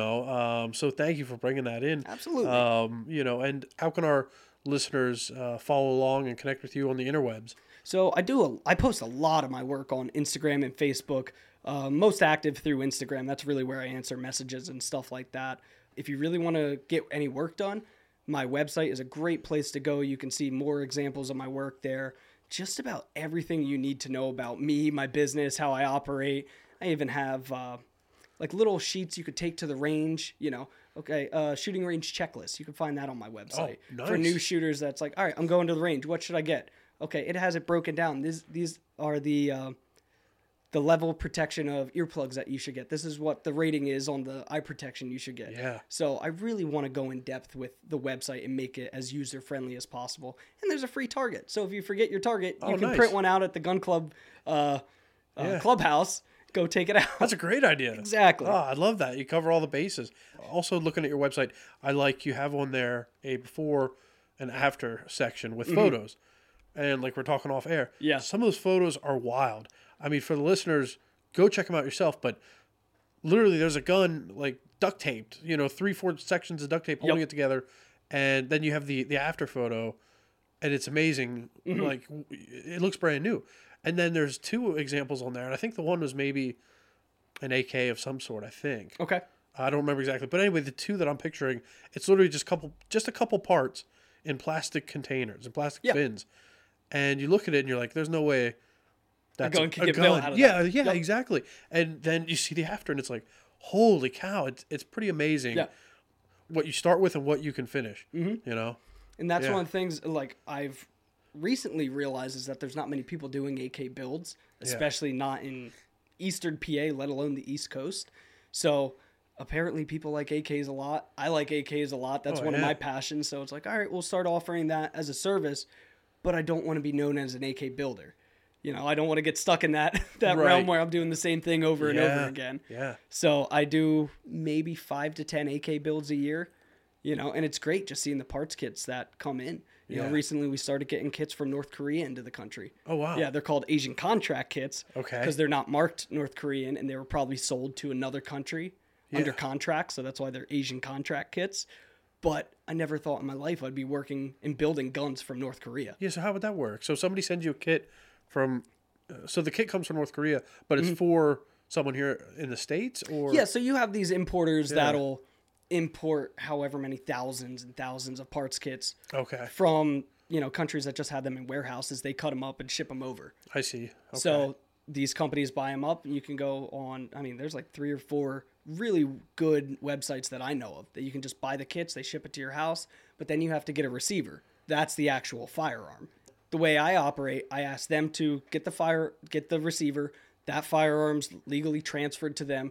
Speaker 2: So thank you for bringing that in.
Speaker 1: Absolutely.
Speaker 2: And how can our listeners follow along and connect with you on the interwebs?
Speaker 1: So I post a lot of my work on Instagram and Facebook. Most active through Instagram. That's really where I answer messages and stuff like that. If you really want to get any work done, my website is a great place to go. You can see more examples of my work there. Just about everything you need to know about me, my business, how I operate. I even have like little sheets you could take to the range, shooting range checklist. You can find that on my website. For
Speaker 2: nice.
Speaker 1: new shooters, that's like, all right, I'm going to the range. What should I get? Okay, it has it broken down. These are the level of protection of earplugs that you should get. This is what the rating is on the eye protection you should get.
Speaker 2: Yeah.
Speaker 1: So I really want to go in depth with the website and make it as user friendly as possible. And there's a free target. So if you forget your target, you can
Speaker 2: nice.
Speaker 1: print one out at the gun club clubhouse. Go take it out.
Speaker 2: That's a great idea.
Speaker 1: Exactly.
Speaker 2: Oh, I love that. You cover all the bases. Also, looking at your website, I like you have on there a before and after section with photos. and like we're talking off air.
Speaker 1: Yeah.
Speaker 2: Some of those photos are wild. I mean, for the listeners, go check them out yourself. But literally, there's a gun like duct taped. 3-4 sections of duct tape holding it together, and then you have the after photo, and it's amazing.
Speaker 1: Mm-hmm.
Speaker 2: Like it looks brand new. And then there's 2 examples on there, and I think the one was maybe an AK of some sort. I think.
Speaker 1: Okay.
Speaker 2: I don't remember exactly, but anyway, the 2 that I'm picturing, it's literally just a couple parts in plastic containers and plastic bins, and you look at it and you're like, "There's no way that's
Speaker 1: gun can get built out of
Speaker 2: yeah,
Speaker 1: that.
Speaker 2: yeah,
Speaker 1: Yep.
Speaker 2: exactly." And then you see the after, and it's like, "Holy cow!" It's pretty amazing what you start with and what you can finish. Mm-hmm.
Speaker 1: And that's
Speaker 2: Yeah.
Speaker 1: one of the things like I've recently realized is that there's not many people doing AK builds, especially not in Eastern PA, let alone the East Coast. So apparently people like AKs a lot. I like AKs a lot. That's one of my passions. So it's like, all right, we'll start offering that as a service, but I don't want to be known as an AK builder. I don't want to get stuck in that realm where I'm doing the same thing over and over again.
Speaker 2: Yeah.
Speaker 1: So I do maybe 5 to 10 AK builds a year, and it's great just seeing the parts kits that come in. You know, recently we started getting kits from North Korea into the country.
Speaker 2: Oh, wow.
Speaker 1: Yeah, they're called Asian contract kits.
Speaker 2: Okay.
Speaker 1: Because they're not marked North Korean, and they were probably sold to another country under contract, so that's why they're Asian contract kits. But I never thought in my life I'd be working and building guns from North Korea.
Speaker 2: Yeah, so how would that work? So somebody sends you a kit from... so the kit comes from North Korea, but it's for someone here in the States? Or
Speaker 1: Yeah, so you have these importers that'll import however many thousands and thousands of parts kits from, countries that just have them in warehouses. They cut them up and ship them over.
Speaker 2: I see. Okay.
Speaker 1: So these companies buy them up, and you can go on, there's like 3 or 4 really good websites that I know of that you can just buy the kits, they ship it to your house, but then you have to get a receiver. That's the actual firearm. The way I operate, I ask them to get the receiver, that firearm's legally transferred to them.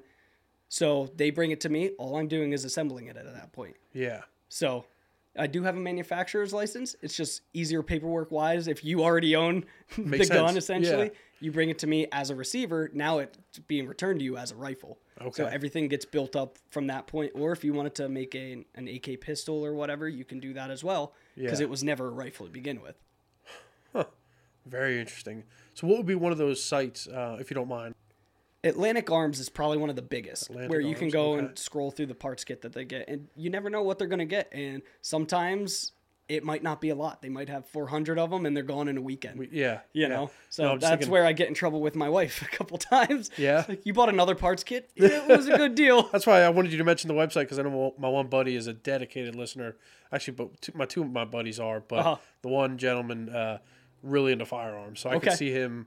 Speaker 1: So they bring it to me. All I'm doing is assembling it at that point.
Speaker 2: Yeah.
Speaker 1: So I do have a manufacturer's license. It's just easier paperwork wise. If you already own the gun, essentially, you bring it to me as a receiver. Now it's being returned to you as a rifle.
Speaker 2: Okay.
Speaker 1: So everything gets built up from that point. Or if you wanted to make an AK pistol or whatever, you can do that as well. Because it was never a rifle to begin with.
Speaker 2: Huh. Very interesting. So what would be one of those sites, if you don't mind?
Speaker 1: Atlantic Arms is probably one of the biggest, where you can go
Speaker 2: okay.
Speaker 1: and scroll through the parts kit that they get, and you never know what they're going to get. And sometimes it might not be a lot. They might have 400 of them, and they're gone in a weekend. You know? So
Speaker 2: no,
Speaker 1: that's
Speaker 2: thinking...
Speaker 1: where I get in trouble with my wife a couple times.
Speaker 2: Yeah.
Speaker 1: It's like, you bought another parts kit? It was a good deal.
Speaker 2: That's why I wanted you to mention the website, because I know my one buddy is a dedicated listener. Actually, but two of my buddies are, but the one gentleman really into firearms. So I could see him...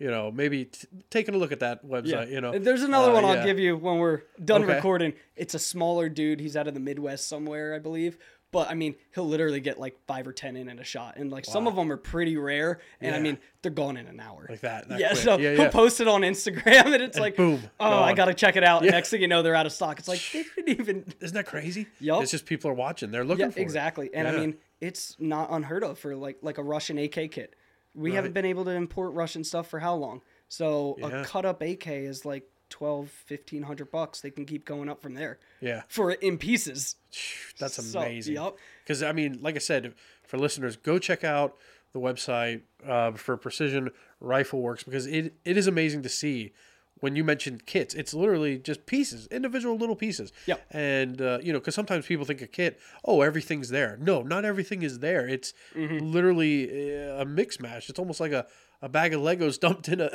Speaker 2: maybe taking a look at that website,
Speaker 1: There's another one I'll give you when we're done recording. It's a smaller dude. He's out of the Midwest somewhere, I believe. But, he'll literally get like 5 or 10 in a shot. And, some of them are pretty rare. And, they're gone in an hour.
Speaker 2: Like that.
Speaker 1: Yeah,
Speaker 2: quick.
Speaker 1: so he'll post it on Instagram, and it's like,
Speaker 2: boom.
Speaker 1: I got to check it out. And next thing you know, they're out of stock. It's like, they didn't even...
Speaker 2: Isn't that crazy?
Speaker 1: Yep.
Speaker 2: It's just people are watching. They're looking for
Speaker 1: exactly.
Speaker 2: it.
Speaker 1: And, it's not unheard of for, like a Russian AK kit. We haven't been able to import Russian stuff for how long? So a cut up AK is like $1,200-$1,500. They can keep going up from there.
Speaker 2: Yeah.
Speaker 1: For it in pieces.
Speaker 2: That's amazing.
Speaker 1: Yep.
Speaker 2: Because, like I said, for listeners, go check out the website for Precision Rifle Works, because it is amazing to see. When you mentioned kits, it's literally just pieces, individual little pieces.
Speaker 1: Yep.
Speaker 2: And, because sometimes people think a kit, everything's there. No, not everything is there. It's literally a mix mash. It's almost like a bag of Legos dumped in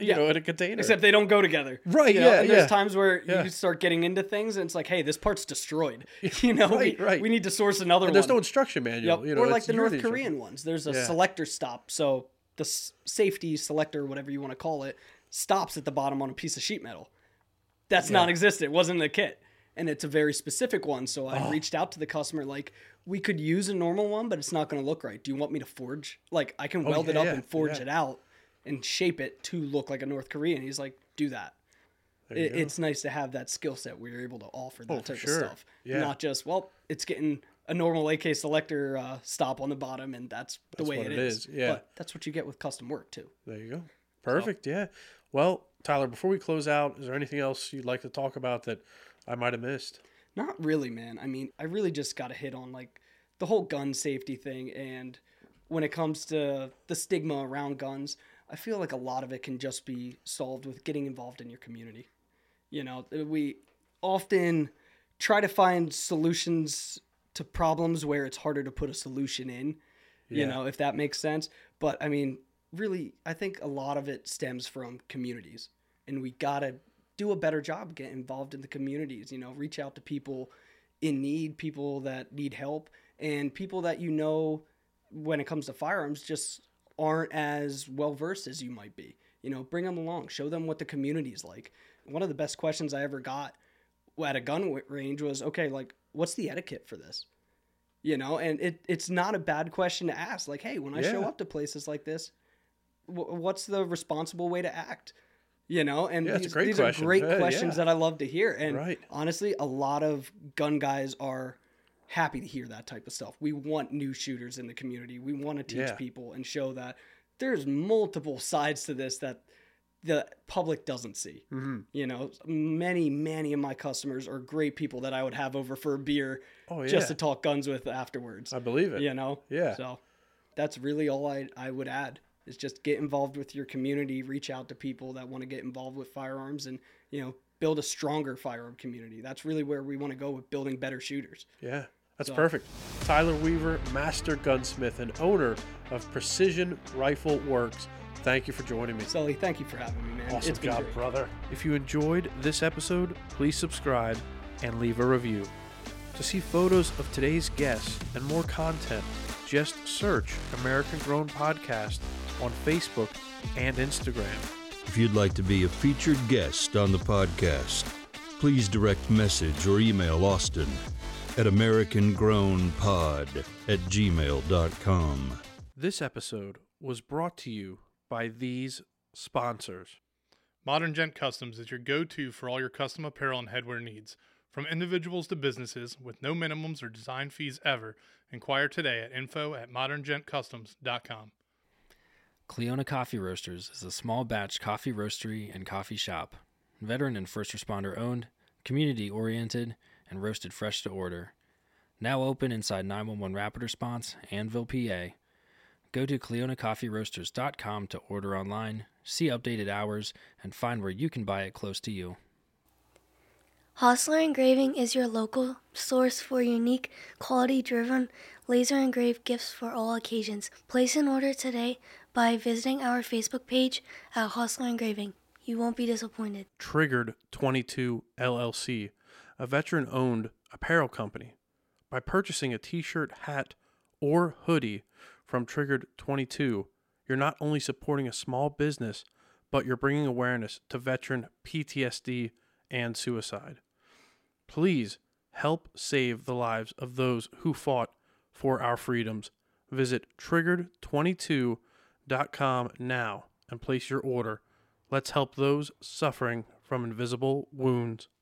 Speaker 2: a container.
Speaker 1: Except they don't go together.
Speaker 2: Right,
Speaker 1: And there's times where you start getting into things and it's like, hey, this part's destroyed. We need to source another one.
Speaker 2: There's no instruction manual.
Speaker 1: Or like the North Korean ones. There's a selector stop. So the safety selector, whatever you want to call it, stops at the bottom on a piece of sheet metal. That's non-existent. It wasn't in the kit. And it's a very specific one. So I reached out to the customer, like, we could use a normal one, but it's not going to look right. Do you want me to forge? Like, I can weld it up and forge it out and shape it to look like a North Korean. He's like, do that. It's nice to have that skill set where you're able to offer that type of stuff. Yeah. Not just, it's getting a normal AK selector stop on the bottom, and that's the way it is.
Speaker 2: Yeah.
Speaker 1: But that's what you get with custom work, too.
Speaker 2: There you go. Perfect, yeah. Well, Tyler, before we close out, is there anything else you'd like to talk about that I might have missed?
Speaker 1: Not really, man. I really just got to hit on, like, the whole gun safety thing and when it comes to the stigma around guns, I feel like a lot of it can just be solved with getting involved in your community. You know, we often try to find solutions to problems where it's harder to put a solution in, you know, if that makes sense. But I mean, really, I think a lot of it stems from communities, and we got to do a better job getting involved in the communities, you know, reach out to people in need, people that need help, and people that, you know, when it comes to firearms, just aren't as well versed as you might be. You know, bring them along, show them what the community is like. One of the best questions I ever got at a gun range was, okay, like, what's the etiquette for this? You know, and it's not a bad question to ask. Like, hey, when I show up to places like this, what's the responsible way to act? You know, and these are great questions that I love to hear. And honestly, a lot of gun guys are happy to hear that type of stuff. We want new shooters in the community. We want to teach people and show that there's multiple sides to this that the public doesn't see. You know, many of my customers are great people that I would have over for a beer just to talk guns with afterwards.
Speaker 2: I believe it.
Speaker 1: You know? Yeah. So that's really all I would add, is just get involved with your community, reach out to people that want to get involved with firearms, and, you know, build a stronger firearm community. That's really where we want to go with building better shooters.
Speaker 2: Yeah. That's perfect. Tyler Weaver, master gunsmith and owner of Precision Rifle Works. Thank you for joining me.
Speaker 1: Sully, thank you for having me, man.
Speaker 2: Awesome job, brother. If you enjoyed this episode, please subscribe and leave a review. To see photos of today's guests and more content, just search American Grown Podcast on Facebook and Instagram.
Speaker 3: If you'd like to be a featured guest on the podcast, please direct message or email Austin at americangrownpod@gmail.com.
Speaker 2: This episode was brought to you by these sponsors.
Speaker 5: Modern Gent Customs is your go-to for all your custom apparel and headwear needs. From individuals to businesses, with no minimums or design fees ever, inquire today at info@moderngentcustoms.com.
Speaker 6: Cleona Coffee Roasters is a small batch coffee roastery and coffee shop. Veteran and first responder owned, community-oriented, and roasted fresh to order. Now open inside 911 Rapid Response, Annville, PA. Go to CleonaCoffeeRoasters.com to order online, see updated hours, and find where you can buy it close to you.
Speaker 7: Hostler Engraving is your local source for unique, quality-driven, laser-engraved gifts for all occasions. Place an order today by visiting our Facebook page at Hostler Engraving. You won't be disappointed.
Speaker 2: Triggered 22 LLC, a veteran-owned apparel company. By purchasing a t-shirt, hat, or hoodie from Triggered 22, you're not only supporting a small business, but you're bringing awareness to veteran PTSD and suicide. Please help save the lives of those who fought for our freedoms. Visit triggered22.com now and place your order. Let's help those suffering from invisible wounds.